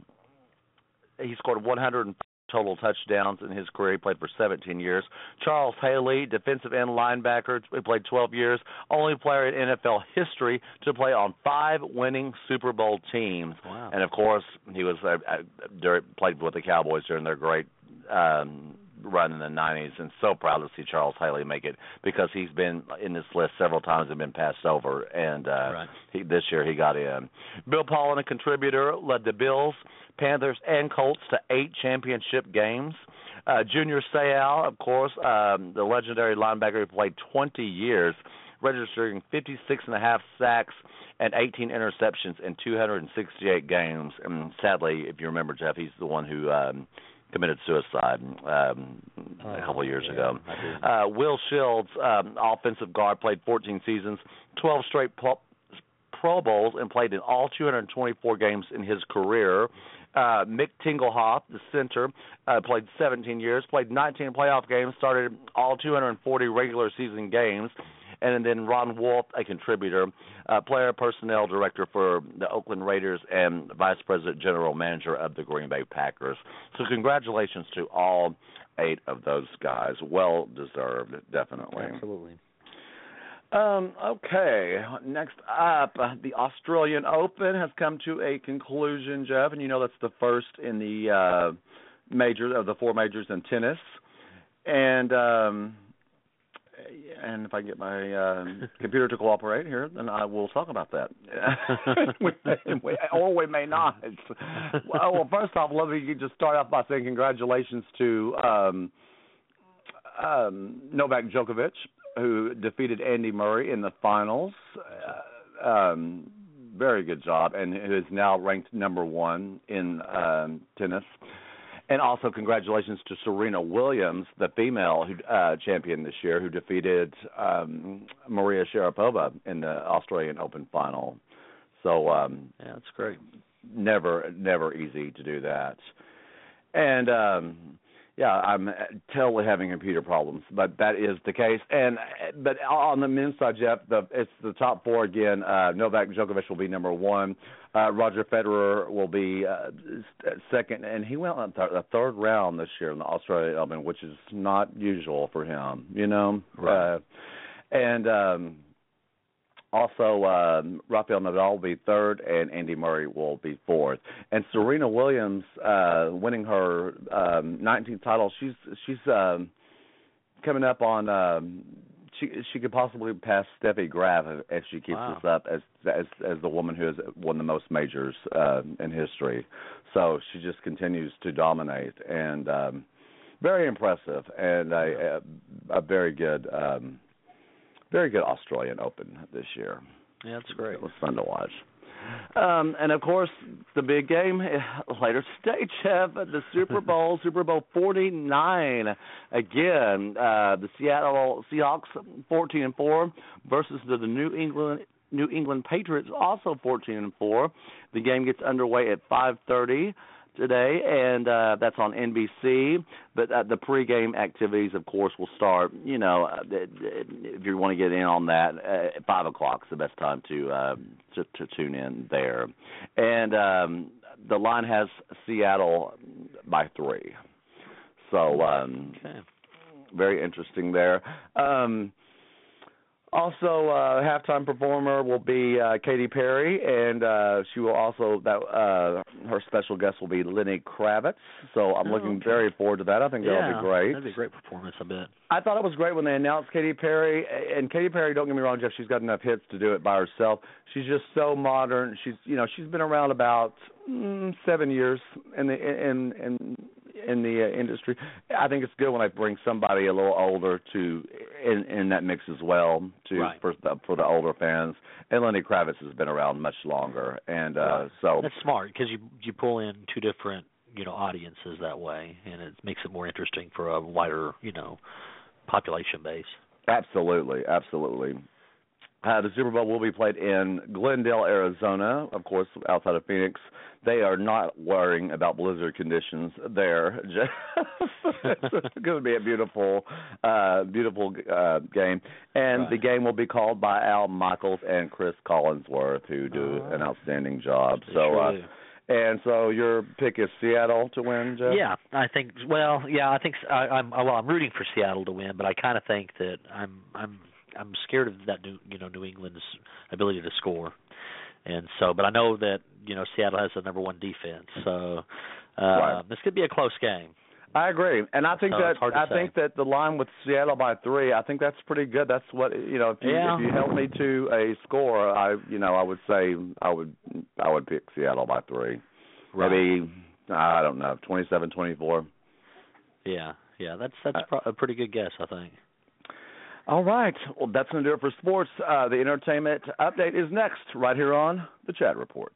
he scored one hundred total touchdowns in his career. He played for seventeen years. Charles Haley, defensive end linebacker, he played twelve years. Only player in N F L history to play on five winning Super Bowl teams. Wow. And of course, he was uh, uh, during, played with the Cowboys during their great um, run in the nineties. And so proud to see Charles Haley make it because he's been in this list several times and been passed over. And uh, Right. he, this year he got in. Bill Paulin, a contributor, led the Bills, Panthers, and Colts to eight championship games. Uh, Junior Seau, of course, um, the legendary linebacker who played twenty years, registering fifty-six and a half sacks and eighteen interceptions in two hundred sixty-eight games. And sadly, if you remember, Jeff, he's the one who um, committed suicide um, a couple of years yeah, ago. I did. Uh, Will Shields, um, offensive guard, played fourteen seasons, twelve straight pro, pro Bowls, and played in all two hundred twenty-four games in his career. Uh, Mick Tingelhoff, the center, uh, played seventeen years, played nineteen playoff games, started all two hundred forty regular season games. And then Ron Wolf, a contributor, uh, player personnel director for the Oakland Raiders and vice president general manager of the Green Bay Packers. So congratulations to all eight of those guys. Well deserved, definitely. Absolutely. Um, okay, next up, uh, the Australian Open has come to a conclusion, Jeff, and you know that's the first in the uh, major of the four majors in tennis. And um, and if I get my um, computer to cooperate here, then I will talk about that. we may, we, or we may not. Well, well, first off, let me just start off by saying congratulations to um, um, Novak Djokovic, who defeated Andy Murray in the finals. Uh, um, very good job, and who is now ranked number one in um, tennis. And also congratulations to Serena Williams, the female who, uh, champion this year, who defeated um, Maria Sharapova in the Australian Open final. So um, Yeah, that's great. never, never easy to do that. And um, yeah, I'm totally having computer problems, but that is the case. And but on the men's side, Jeff, the, it's the top four again. Uh, Novak Djokovic will be number one. Uh, Roger Federer will be uh, second, and he went on th- the third round this year in the Australian Open, which is not usual for him. You know, Right. uh, and um, Also, um, Rafael Nadal will be third, and Andy Murray will be fourth. And Serena Williams, uh, winning her um, nineteenth title, she's she's um, coming up on. Um, she she could possibly pass Steffi Graf if, if she keeps Wow. this up as as as the woman who has won the most majors uh, in history. So she just continues to dominate, and um, very impressive, and a, a, a very good. Um, Very good Australian Open this year. Yeah, that's great. It was fun to watch. Um, and, of course, the big game, later today, Jeff, the Super Bowl, Super Bowl forty-nine. Again, uh, the Seattle Seahawks fourteen and four versus the, the New England New England Patriots, also fourteen and four. The game gets underway at five thirty today, and uh, that's on N B C. But uh, the pregame activities, of course, will start, you know, uh, if you want to get in on that, uh, at five o'clock is the best time to, uh, to, to tune in there. And um, the line has Seattle by three. So um, Okay. very interesting there. Um Also, uh, halftime performer will be uh, Katy Perry, and uh, she will also that uh, her special guest will be Lenny Kravitz. So I'm Oh, looking okay. very forward to that. I think Yeah, that'll be great. That'd be a great performance, I bet. I thought it was great when they announced Katy Perry, and Katy Perry, don't get me wrong, Jeff, she's got enough hits to do it by herself. She's just so modern. She's, you know, she's been around about mm, seven years in the in in in the uh, industry. I think it's good when I bring somebody a little older to in, in that mix as well, to Right. for the, for the older fans. And Lenny Kravitz has been around much longer, and uh, Right. so That's smart because you you pull in two different you know audiences that way, and it makes it more interesting for a wider you know population base. absolutely, absolutely. Uh, the Super Bowl will be played in Glendale, Arizona, of course, outside of Phoenix. They are not worrying about blizzard conditions there. It's going to be a beautiful, uh, beautiful uh, game. And Right. the game will be called by Al Michaels and Chris Collinsworth, who do Oh. an outstanding job. They So, sure uh, do. and so your pick is Seattle to win, Jeff? Yeah, I think. Well, yeah, I think I, I'm. Well, I'm rooting for Seattle to win, but I kind of think that I'm. I'm. I'm scared of that. New, you know, New England's ability to score, and so. But I know that you know Seattle has the number one defense, so uh, Right. this could be a close game. I agree, and I think So that it's hard to I say. think that the line with Seattle by three, I think that's pretty good. That's what you know. If you, Yeah. if you help me to a score, I you know I would say I would I would pick Seattle by three. Right. Maybe I don't know, twenty-seven twenty-four. Yeah, yeah, that's that's Uh, pro- a pretty good guess, I think. All right, well that's going to do it for sports. Uh, the entertainment update is next, right here on the Chat Report.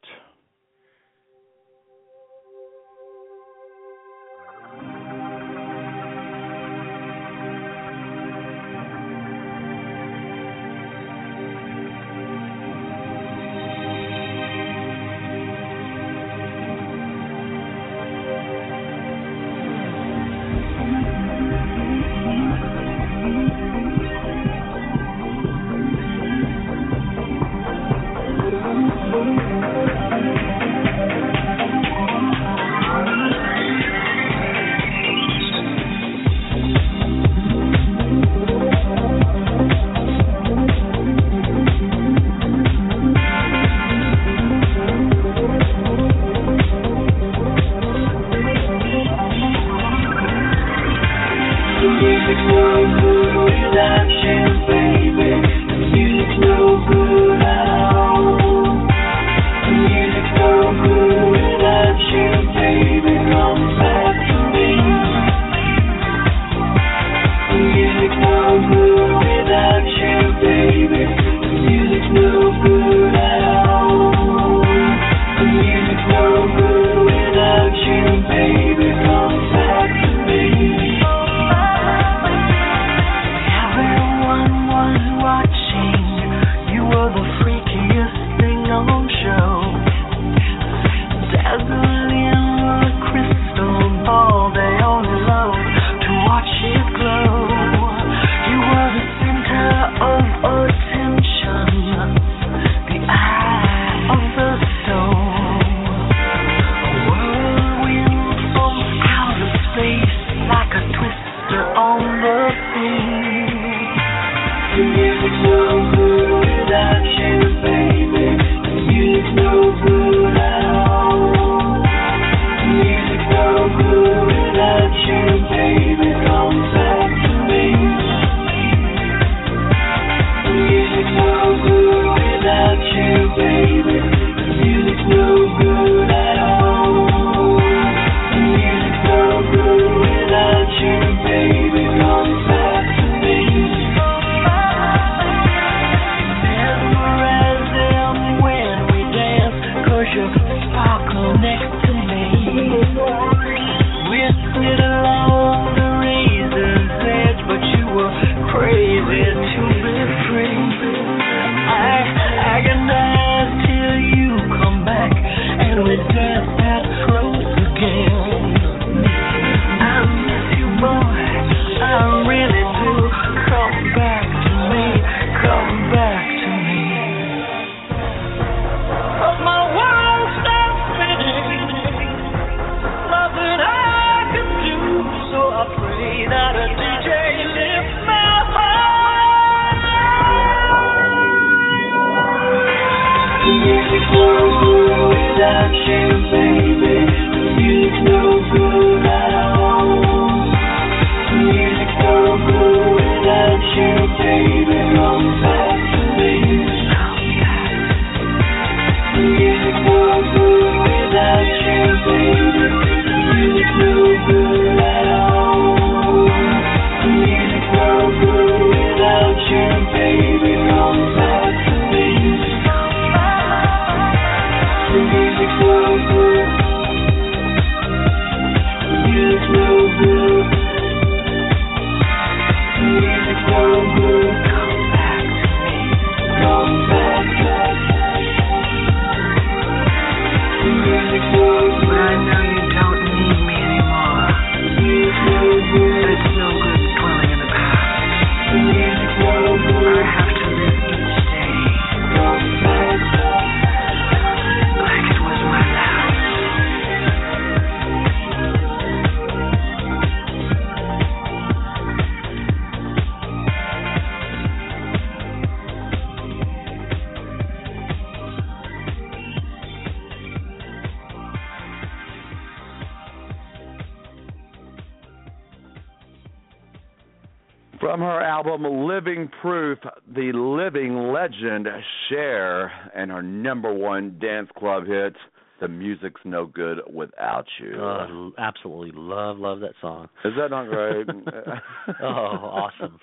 From her album Living Proof, the living legend Cher, and her number one dance club hit, The Music's No Good Without You. Uh, absolutely love, love that song. Is that not great? Oh, awesome.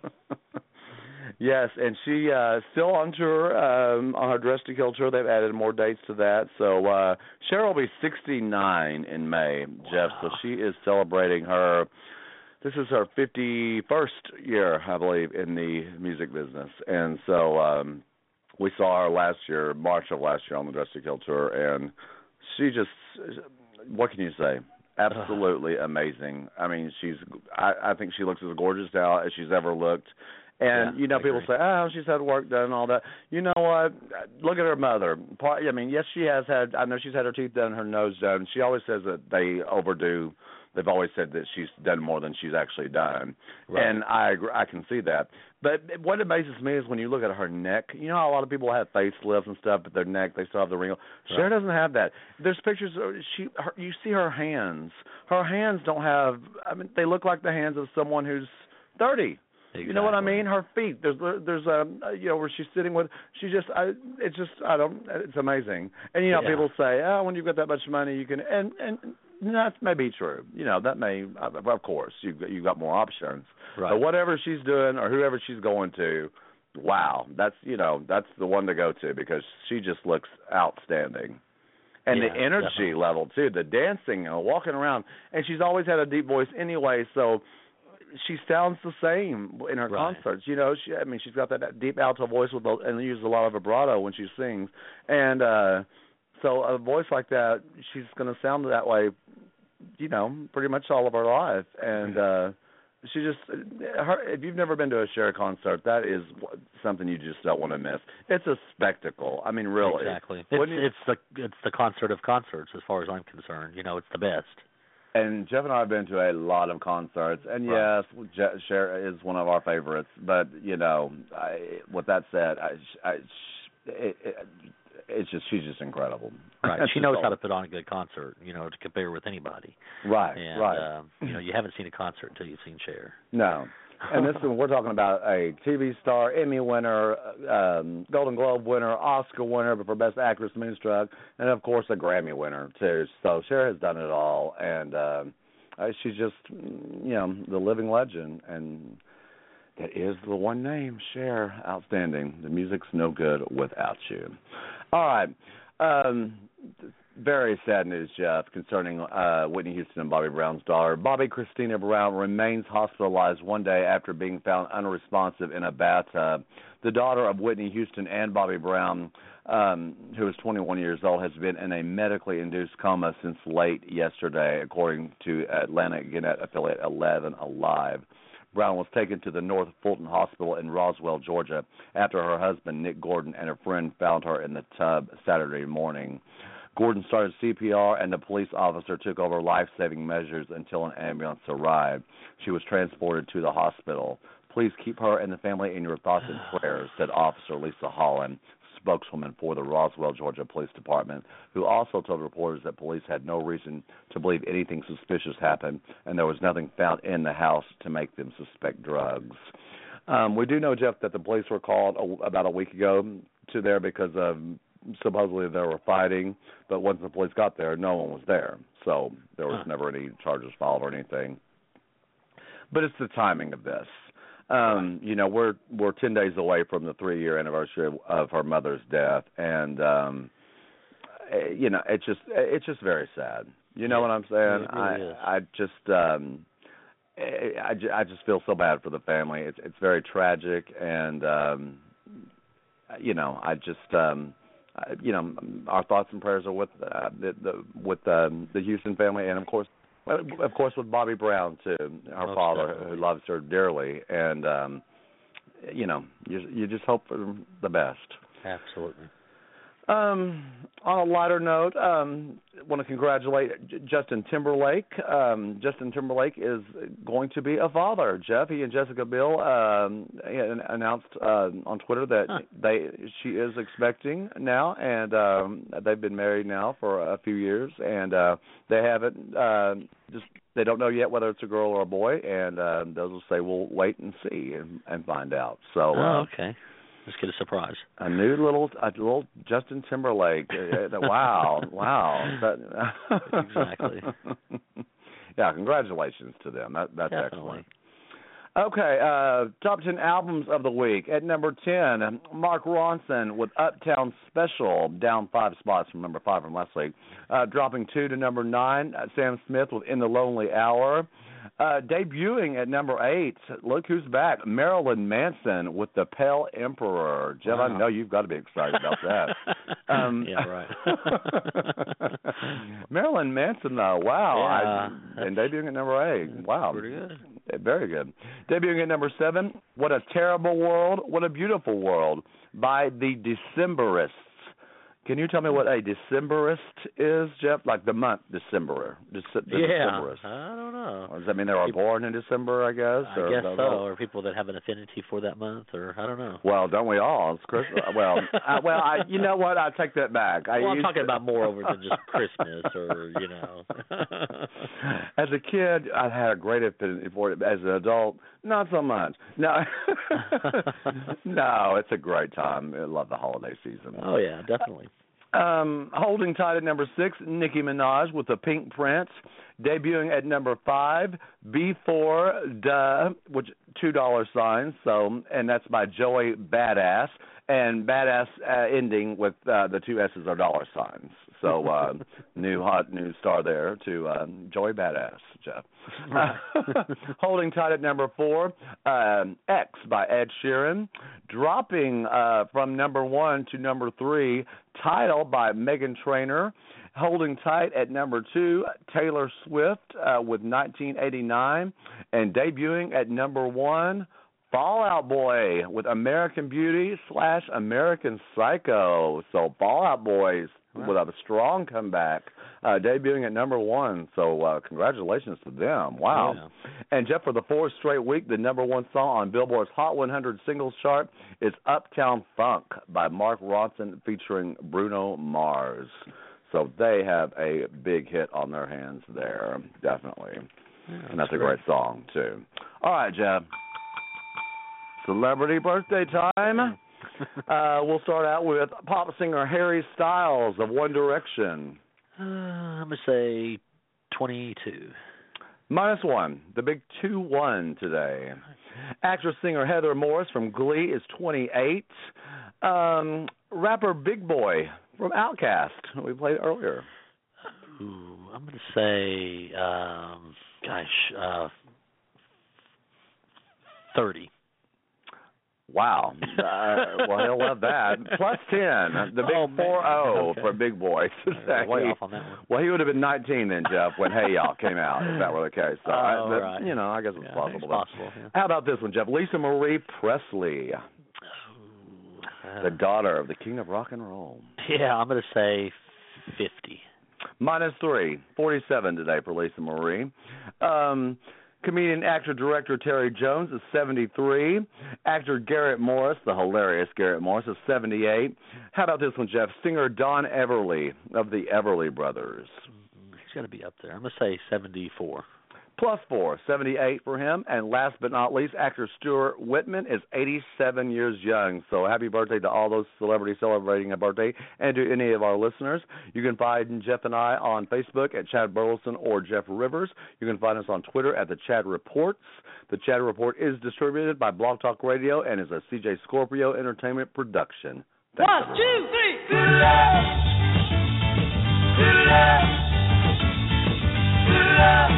Yes, and she uh still on tour, um, on her Dress to Kill tour. They've added more dates to that. So uh Cher will be sixty-nine in May, Jeff. Wow. So she is celebrating her, this is her fifty-first year, I believe, in the music business. And so um we saw her last year, March of last year, on the Dress to Kill tour, and she just, what can you say? Absolutely amazing. I mean, she's, I, I think she looks as gorgeous now as she's ever looked. And, yeah, you know, I people agree. say, oh, she's had work done and all that. You know what? Look at her mother. Part, I mean, yes, she has had, I know she's had her teeth done, her nose done. She always says that they overdo. They've always said that she's done more than she's actually done. Right. And I agree, I can see that. But what amazes me is when you look at her neck. You know how a lot of people have facelifts and stuff, but their neck, they still have the wrinkle. Right. Cher doesn't have that. There's pictures of she, her, you see her hands. Her hands don't have, I mean, they look like the hands of someone who's thirty. Exactly. You know what I mean? Her feet. There's there's um you know where she's sitting with. She just I it's just I don't. It's amazing. And you know Yeah. people say, oh, when you've got that much money, you can and and that may be true. You know that may of course you've got, you've got more options. Right. But whatever she's doing or whoever she's going to, wow, that's you know that's the one to go to because she just looks outstanding. And Yeah, the energy definitely. level too, the dancing and walking around, and she's always had a deep voice anyway, so she sounds the same in her Right. concerts. You know, she I mean, she's got that, that deep alto voice with the, and uses a lot of vibrato when she sings, and uh, so a voice like that, she's going to sound that way, you know, pretty much all of her life, and. uh She just, her, if you've never been to a Cher concert, that is something you just don't want to miss. It's a spectacle. I mean, really. Exactly. It's, Wouldn't you- it's the it's the concert of concerts, as far as I'm concerned. You know, it's the best. And Jeff and I have been to a lot of concerts, and Right. yes, Je- Cher is one of our favorites. But you know, I, with that said, I, I, it, it, it's just she's just incredible. Right. That's She just knows all. how to put on a good concert. You know, to compare with anybody. Right, And, right. Um, you know, you haven't seen a concert until you've seen Cher. No. And this is, we're talking about a T V star, Emmy winner, um, Golden Globe winner, Oscar winner for Best Actress Moonstruck, and of course a Grammy winner too. So Cher has done it all, and um, uh, she's just, you know, the living legend, and that is the one name, Cher. Outstanding. The music's no good without you. All right. Um, very sad news, Jeff, concerning uh, Whitney Houston and Bobby Brown's daughter. Bobby Christina Brown remains hospitalized one day after being found unresponsive in a bathtub. The daughter of Whitney Houston and Bobby Brown, um, who is twenty-one years old, has been in a medically induced coma since late yesterday, according to Atlanta Gannett affiliate eleven Alive. Brown was taken to the North Fulton Hospital in Roswell, Georgia, after her husband, Nick Gordon, and a friend found her in the tub Saturday morning. Gordon started C P R, and the police officer took over life-saving measures until an ambulance arrived. She was transported to the hospital. Please keep her and the family in your thoughts and prayers, said Officer Lisa Holland, spokeswoman for the Roswell, Georgia Police Department, who also told reporters that police had no reason to believe anything suspicious happened, and there was nothing found in the house to make them suspect drugs. Um, we do know, Jeff, that the police were called a, about a week ago to there because of supposedly they were fighting, but once the police got there, no one was there, so there was huh. never any charges filed or anything. But it's the timing of this. Um, you know, we're we're ten days away from the three-year anniversary of, of her mother's death, and um, you know, it's just it's just very sad. You know yeah, what I'm saying? Really I I just um, I, I just feel so bad for the family. It's it's very tragic, and um, you know, I just um, I, you know, our thoughts and prayers are with uh, the, the with um, the Houston family, and of course. Of course, with Bobby Brown too, her Most father, definitely. who loves her dearly, and um, you know, you you just hope for the best. Absolutely. Um, on a lighter note, um, want to congratulate J- Justin Timberlake. Um, Justin Timberlake is going to be a father. Jeff, he and Jessica Biel um, announced uh, on Twitter that huh. they she is expecting now, and um, they've been married now for a few years, and uh, they haven't uh, just they don't know yet whether it's a girl or a boy, and uh, they'll just say we'll wait and see and, and find out. So, oh, uh, okay. Let's get a surprise. A new little, a little Justin Timberlake. Uh, wow, wow. That, exactly. Yeah, congratulations to them. That, that's Definitely. excellent. Okay, uh, top ten albums of the week. At number ten, Mark Ronson with Uptown Special, down five spots from number five from last week. Uh, dropping two to number nine, uh, Sam Smith with In the Lonely Hour. Uh, debuting at number eight, look who's back, Marilyn Manson with The Pale Emperor. Jeff, wow. I know you've got to be excited about that. Um, yeah, right. Marilyn Manson, though, wow. Yeah, I, and debuting at number eight. Wow. Pretty good. Very good. Debuting at number seven, What a Terrible World, What a Beautiful World by the Decemberists. Can you tell me what a Decemberist is, Jeff? Like the month December. Dece- the yeah, Decemberists. I don't know. Does that mean they were people, born in December, I guess? I or, guess or, so, or people that have an affinity for that month, or I don't know. Well, don't we all? It's Christmas. well, I, well, I, you know what? I take that back. I well, I'm used talking to... about more over than just Christmas, or, you know. As a kid, I had a great affinity for it. As an adult, not so much. No, no, it's a great time. I love the holiday season. Oh, yeah, definitely. Um, holding tight at number six, Nicki Minaj with The Pink Prince. Debuting at number five, B four Duh, which two dollar signs. So, and that's by Joey Badass, and Badass uh, ending with uh, the two S's are dollar signs. So, uh, new hot new star there to um, Joey Badass, Jeff. Holding tight at number four, um, X by Ed Sheeran. Dropping uh, from number one to number three, Tidal by Meghan Trainor. Holding tight at number two, Taylor Swift uh, with nineteen eighty-nine. And debuting at number one, Fall Out Boy with American Beauty slash American Psycho. So Fall Out Boys wow. with a strong comeback, uh, debuting at number one. So uh, congratulations to them. Wow. Yeah. And Jeff, for the fourth straight week, the number one song on Billboard's Hot one hundred singles chart is Uptown Funk by Mark Ronson featuring Bruno Mars. So they have a big hit on their hands there, definitely. Yeah, that's and that's great. A great song, too. All right, Jeff. Celebrity birthday time. uh, we'll start out with pop singer Harry Styles of One Direction. Uh, I'm going to say twenty-two. Minus one. The big two one today. Actress singer Heather Morris from Glee is twenty-eight. Um, rapper Big Boy from Outkast, we played earlier. Ooh, I'm going to say, um, gosh, uh, thirty. Wow. Uh, well, he'll love that. Plus ten. The big oh, four oh okay. for Big Boy. Right, way off on that one. Well, he would have been nineteen then, Jeff, when Hey Y'all came out, if that were the case. So, oh, I, but, right. you know, I guess it's yeah, possible. It's possible, yeah. How about this one, Jeff? Lisa Marie Presley, Uh, the daughter of the king of rock and roll. Yeah, I'm going to say fifty. Minus three. forty-seven today for Lisa Marie. Um, comedian, actor, director Terry Jones is seventy-three. Actor Garrett Morris, the hilarious Garrett Morris, is seventy-eight. How about this one, Jeff? Singer Don Everly of the Everly Brothers. He's got to be up there. I'm going to say seventy-four. Plus four, seventy-eight for him. And last but not least, actor Stuart Whitman is eighty-seven years young. So happy birthday to all those celebrities celebrating a birthday and to any of our listeners. You can find Jeff and I on Facebook at Chad Burleson or Jeff Rivers. You can find us on Twitter at The Chad Reports. The Chad Report is distributed by Blog Talk Radio and is a C J Scorpio Entertainment production. Thanks, One, everyone. two, three. Good love. Good love. Good love.